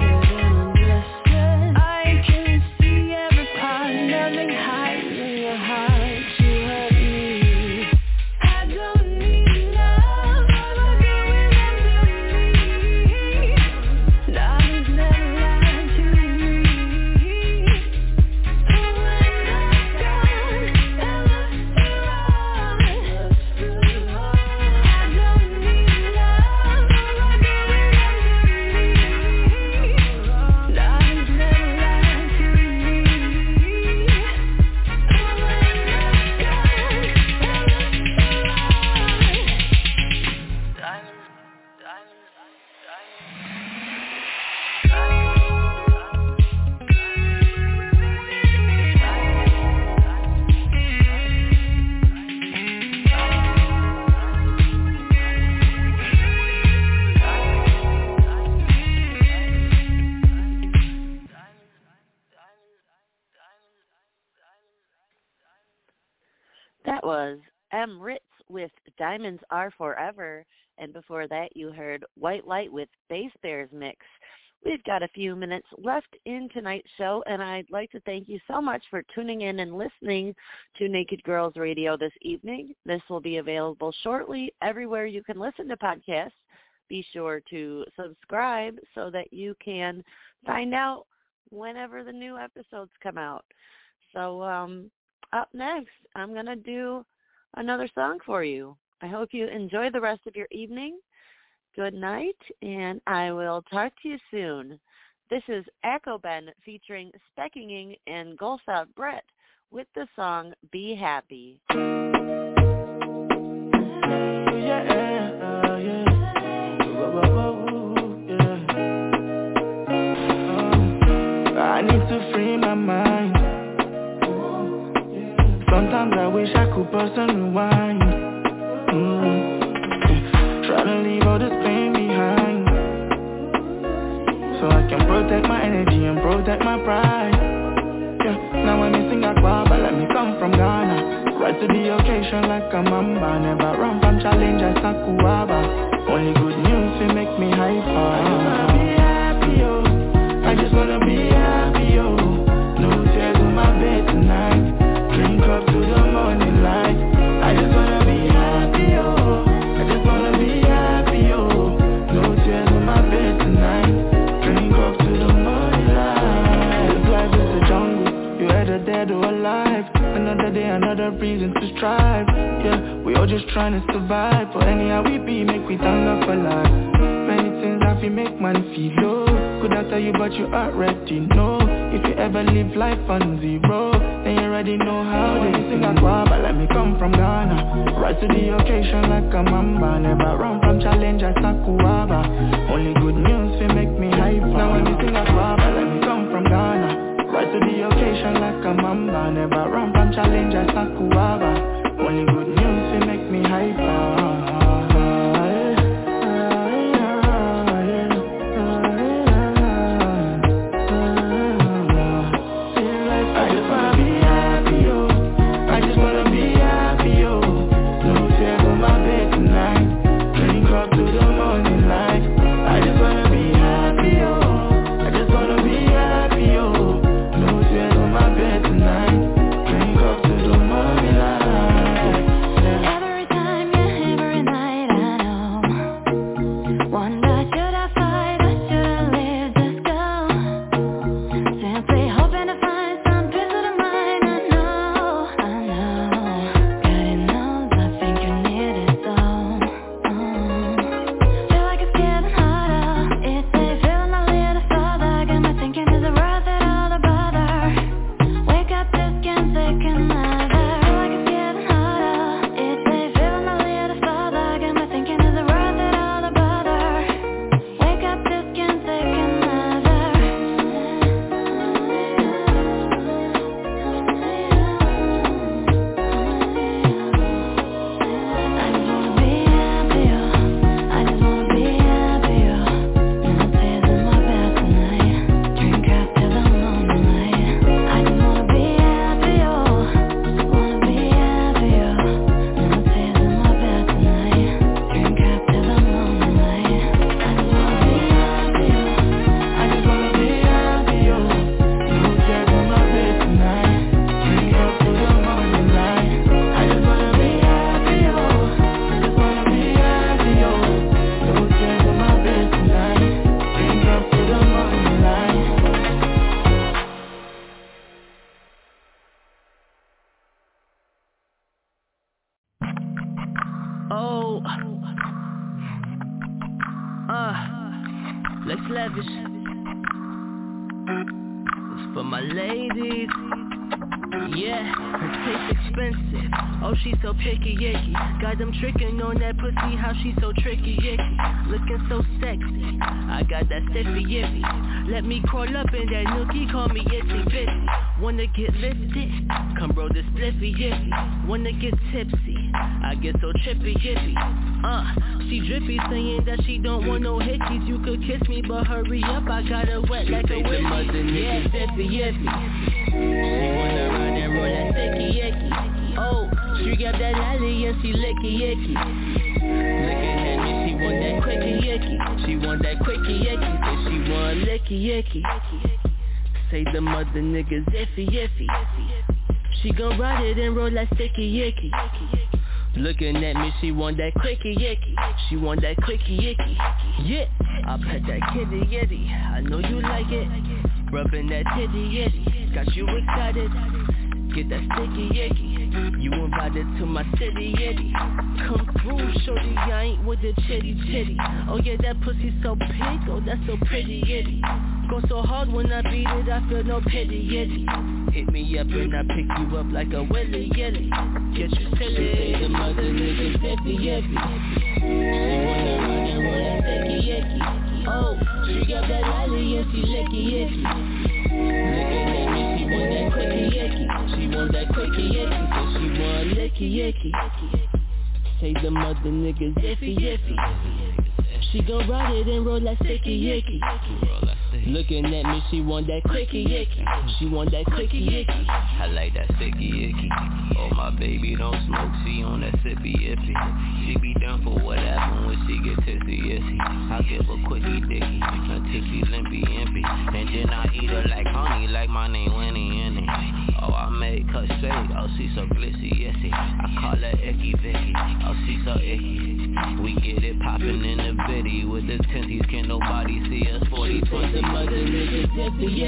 High in your heart. That was M. Ritz with Diamonds Are Forever, and before that you heard White Light with Bass Bears Mix. We've got a few minutes left in tonight's show, and I'd like to thank you so much for tuning in and listening to Naked Girls Radio this evening. This will be available shortly everywhere you can listen to podcasts. Be sure to subscribe so that you can find out whenever the new episodes come out. So up next, I'm going to do another song for you. I hope you enjoy the rest of your evening. Good night, and I will talk to you soon. This is Echo Ben featuring Speckinging and Gulsat Brett with the song Be Happy. I need to free my mind. Sometimes I wish I could bust and rewind. Try to leave all this pain behind, so I can protect my energy and protect my pride. Yeah, now I'm missing a guava, let me come from Ghana. Right to the occasion like a mamba. Never run from challenge as a kuwaba. Only good news to make me hyper. I just wanna be happy, yo. I just wanna be happy, yo. No tears on my bed tonight. Drink up to the morning light. I just wanna be happy, yo. I just wanna be happy, yo. No tears on my bed tonight. Drink up to the morning light. This life is a jungle. You either dead or alive. Another day, another reason to strive. Yeah, we all just trying to survive. But anyhow we be, make we thank God for life. Many things have you make man feel low. Could I tell you but you already know. If you ever live life on zero, then you already know how they sing a guava. Let me come from Ghana. Rise to the occasion like a mamba. Never run from challenge as a kuwaba. Only good news to make me hyper. Now when you sing a guava, let me come from Ghana. Rise to the occasion like a mamba. Never run from challenge as a kuwaba. Only good news to make me hyper. Let's lavish. It's for my ladies. Yeah, her taste expensive. Oh, she's so picky, yicky. Got them tricking on that pussy, how she so tricky, yicky. Looking so sexy, I got that stiffy yippy. Let me crawl up in that nookie, call me itsy bitsy. Wanna get lifted? Come roll this spliffy yippy. Wanna get tipsy? I get so trippy yippy. She drippy saying that she don't want no hickeys. You could kiss me, but hurry up, I got her wet like a whippy. Yeah, stiffy yippy. She wanna ride and roll that sticky yicky. Oh, she She got that lolly and she licky icky. Looking at me, she want that quickie icky. She want that quickie icky, say she want licky icky. Say the mother niggas iffy. She gon' ride it and roll that sticky icky. Looking at me, she want that quickie icky. She want that quickie icky. Yeah, I pet that kitty yitty. I know you like it. Rubbing that titty yitty. Got you excited. Get that sticky icky. You invited to my city yitty. Come through, shorty, I ain't with the chitty. Oh yeah, that pussy so pink. Oh, that's so pretty yitty. Go so hard when I beat it, I feel no pity yitty. Hit me up and I pick you up like a willy yitty. Get you silly, the mother niggas iffy. She wanna run and roll that sticky icky. Oh, she got that lolly and she licky icky. Looking at me, she want that quickie icky. She want that quickie icky, so she want licky icky. Say the mother niggas iffy. She gon' ride it and roll that sticky icky. Looking at me, she want that quickie icky. She want that quickie icky. I like that sticky icky. Oh, my baby don't smoke, she on that sippy iffy. She be down for whatever when she get tipsy issy. I give her quickie dicky, a tipsy limpy impy. And then I eat her like honey, like my name Winnie in it. Oh, I make her straight, oh she so glitzy issy. I call her Icky Vicky, oh she so icky. We get it poppin' in the bitty with the tinties, can't nobody see us 40-20. The mother niggas iffy. She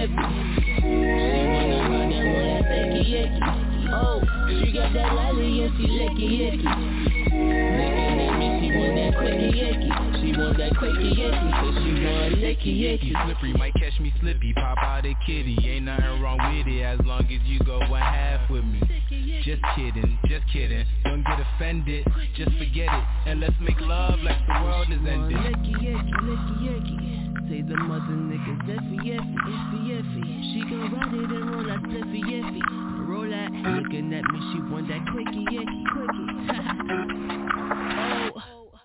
wanna run and roll that sticky icky. Oh, she got that lolly and she licky icky. Looking at me, she want that quickie icky. She want that quickie icky, so she want licky icky. Slippery, might catch me slippy, pop out a kitty. Ain't nothing wrong with it as long as you go one half with me. Just kidding, don't get offended, just forget it, and let's make love like the world is ending. Licky icky. Say the mother niggas iffy. She gon' ride it and roll that iffy. Roll that, looking at me, she want that quickie icky. Oh.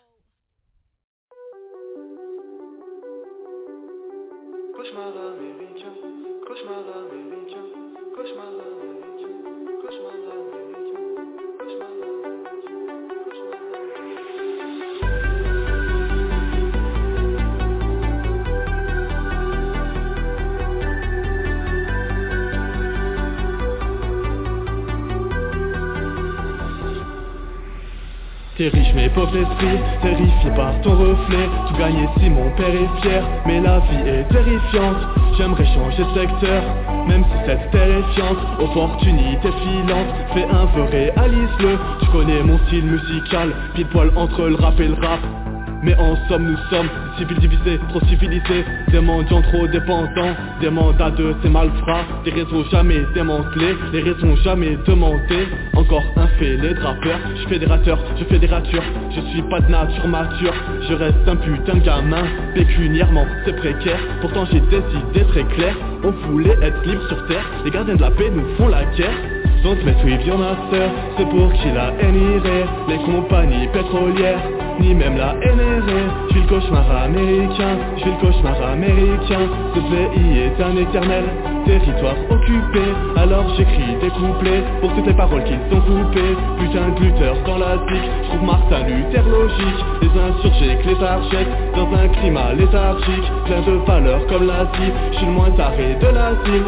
T'es riche mais pauvre d'esprit, terrifié par ton reflet. Tout gagner si mon père est fier, mais la vie est terrifiante. J'aimerais changer de secteur, même si c'est terrifiante. Opportunité filante, fais un vœu, réalise-le. Tu connais mon style musical, pile poil entre le rap et le rap. Mais en somme nous sommes des civils divisés, trop civilisés. Des mendiants trop dépendants, des mandats de ces malfrats. Des réseaux jamais démantelés, les raisons jamais demandées. Encore un fait, les drapeurs, je fais des rateurs, je fais des ratures. Je suis pas de nature mature, je reste un putain gamin. Pécuniairement c'est précaire, pourtant j'ai des idées très claires. On voulait être libre sur terre, les gardiens de la paix nous font la guerre. Donc mais oui bien ma sœur, c'est pour qui la haine irait. Les compagnies pétrolières, ni même la NRA. Je suis le cauchemar américain, je suis le cauchemar américain. Ce pays est un éternel territoire occupé. Alors j'écris des couplets pour toutes les paroles qui sont coupées. Putain de lutteurs dans la zik, je trouve Martin Luther logique. Les insurgés que les archètes, dans un climat léthargique. Plein de valeurs comme l'Asie, je suis le moins taré de l'asile.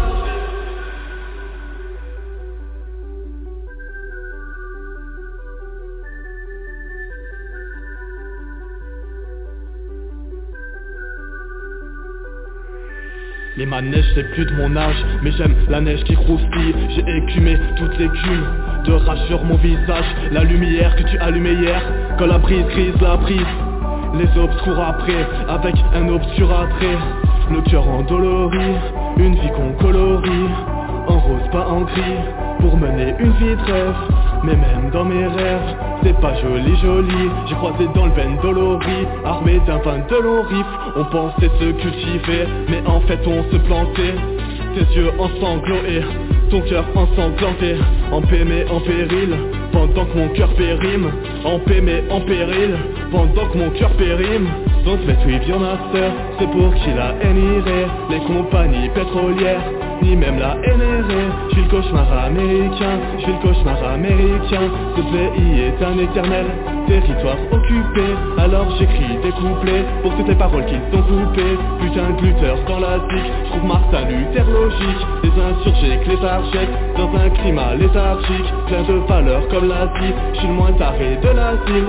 Les manèges c'est plus de mon âge, mais j'aime la neige qui croustille. J'ai écumé toute l'écume de rage sur mon visage. La lumière que tu allumais hier, quand la brise grise la brise. Les obscurs après, avec un obturatré. Le cœur endolori, une vie qu'on colorie. En rose pas en gris, pour mener une vie de rêve. Mais même dans mes rêves, c'est pas joli joli. J'ai croisé dans le Vendolori, armé d'un 22 long rifle. On pensait se cultiver, mais en fait on se plantait. Tes yeux ensanglantés, ton cœur ensanglanté. En paix mais en péril, pendant que mon cœur périme. En paix mais en péril, pendant que mon cœur périme. Donc mais oui bien ma sœur, c'est pour qui la haine irait. Les compagnies pétrolières, ni même la NRA. Je suis le cauchemar américain, je fais le cauchemar américain. Ce pays est un éternel territoire occupé. Alors j'écris des couplets pour toutes les paroles qui sont coupées. Putain de lutteurs dans la zik, je trouve Martin Luther logique. Des insurgés léthargiques dans un climat léthargique, plein de valeurs comme l'Asie, je suis le moins taré de l'asile.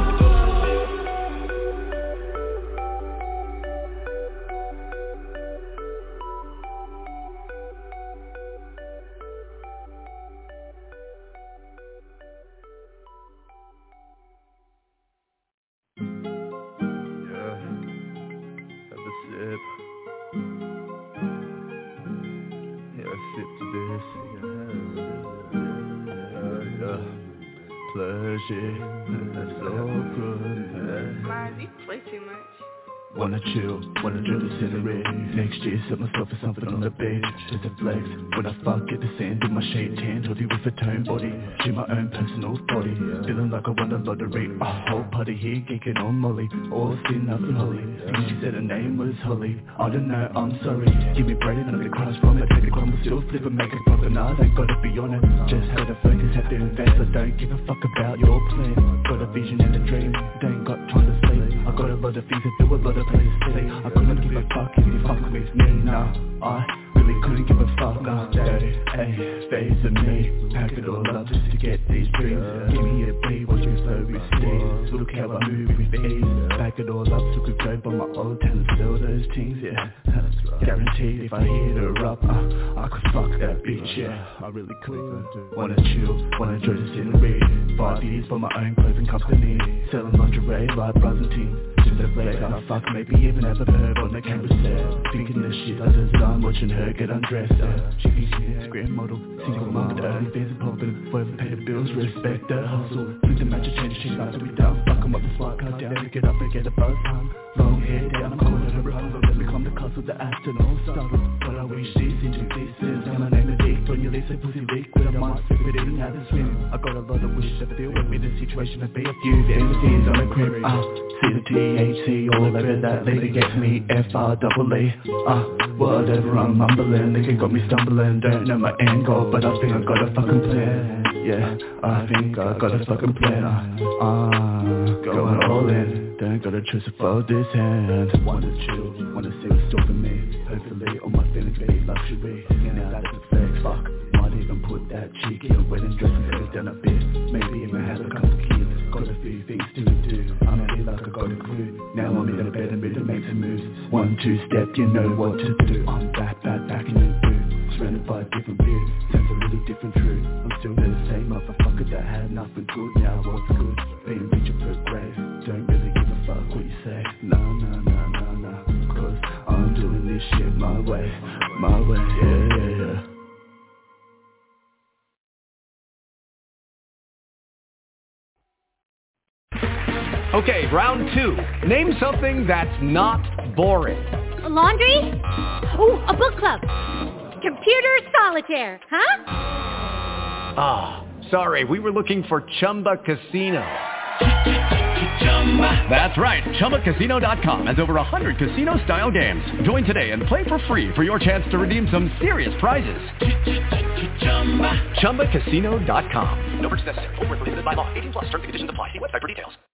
Wanna chill, wanna drink the scenery. Next year set myself for something on the beach, just a flex. When I fuck, get the sand in my shade tan, hoodie with a tone body. She my own personal body, feeling like I won a lottery. A whole party here, geeking on Molly, all sin, nothing holy. Thinking she said her name was Holly, I don't know, I'm sorry. Give me bread and I get crumbs from it, take the crumble, still flip and make a profit. Nah, they gotta be on it, just had to focus, have to invest. I don't give a fuck about your plan. Got a vision and a dream, don't got time to sleep. I got a lot of things to do, a lot of places to see. I couldn't give a fuck if you fuck with me, nah. I really couldn't give a fuck, nah. Hey, phase of me, pack it all up just to get these dreams. Give me a beat, watch me flow with steez. Look how I move with ease. Back it all up so could go by my old talent, sell those things, yeah. Guaranteed if I hit her up, I could fuck that bitch, yeah. I really could. Wanna chill, wanna enjoy the scenery. 5 years for my own clothing company, selling lingerie like brothers and teens. Just a flex, I fuck, maybe even have a verb on the camera set. Thinking the shit I design, watching her get undressed. She thinks she's an Instagram model, single mom with early fans and popping. Forever pay the bills, respect the hustle. Think the match change, she's about to be done. Fuck 'em up the slide, cut down, pick it up and get a buzz hung. Long hair down, I'm calling her a hustle. Let me come to cuss with the Aston all startled. But I wish she's into this, and my name is Dick. When you leave, say pussy liquid, I might slip it in and have a swim. I got a lot of wishes to deal with me, the situation would be a few things on the crib. See the THC all over that lady gets me FREE. Whatever, I'm mumbling, nigga got me stumbling. Don't know my end goal, but I think I got a fucking plan. Yeah, I think I got a fucking plan. Going all in, don't gotta choose to fold this hand. Wanna chill, wanna see what's stopping me. Hopefully all my feelings be luxury. Now that's a flex, fuck. Might even put that cheeky on wedding dress and take it down a bit. Maybe even have a couple kids. Got a few things to do. I'm feel like I got a clue. Now I'm in the bed and ready to make some moves. 1, 2 step, you know what to do. I'm back in the booth. Surrounded by a different view. Sounds a little different true. I'm still the same motherfucker that had nothing good. Now what's good? Being rich and put grave. Don't really give a fuck what you say. Nah. Cause I'm doing this shit my way. Yeah. Okay, round 2. Name something that's not boring. A laundry? Ooh, a book club. Computer solitaire, huh? Ah, sorry, we were looking for Chumba Casino. That's right, ChumbaCasino.com has over 100 casino-style games. Join today and play for free for your chance to redeem some serious prizes. ChumbaCasino.com. No purchase necessary. Void where prohibited by law. 18+. Terms and conditions apply. See website for details.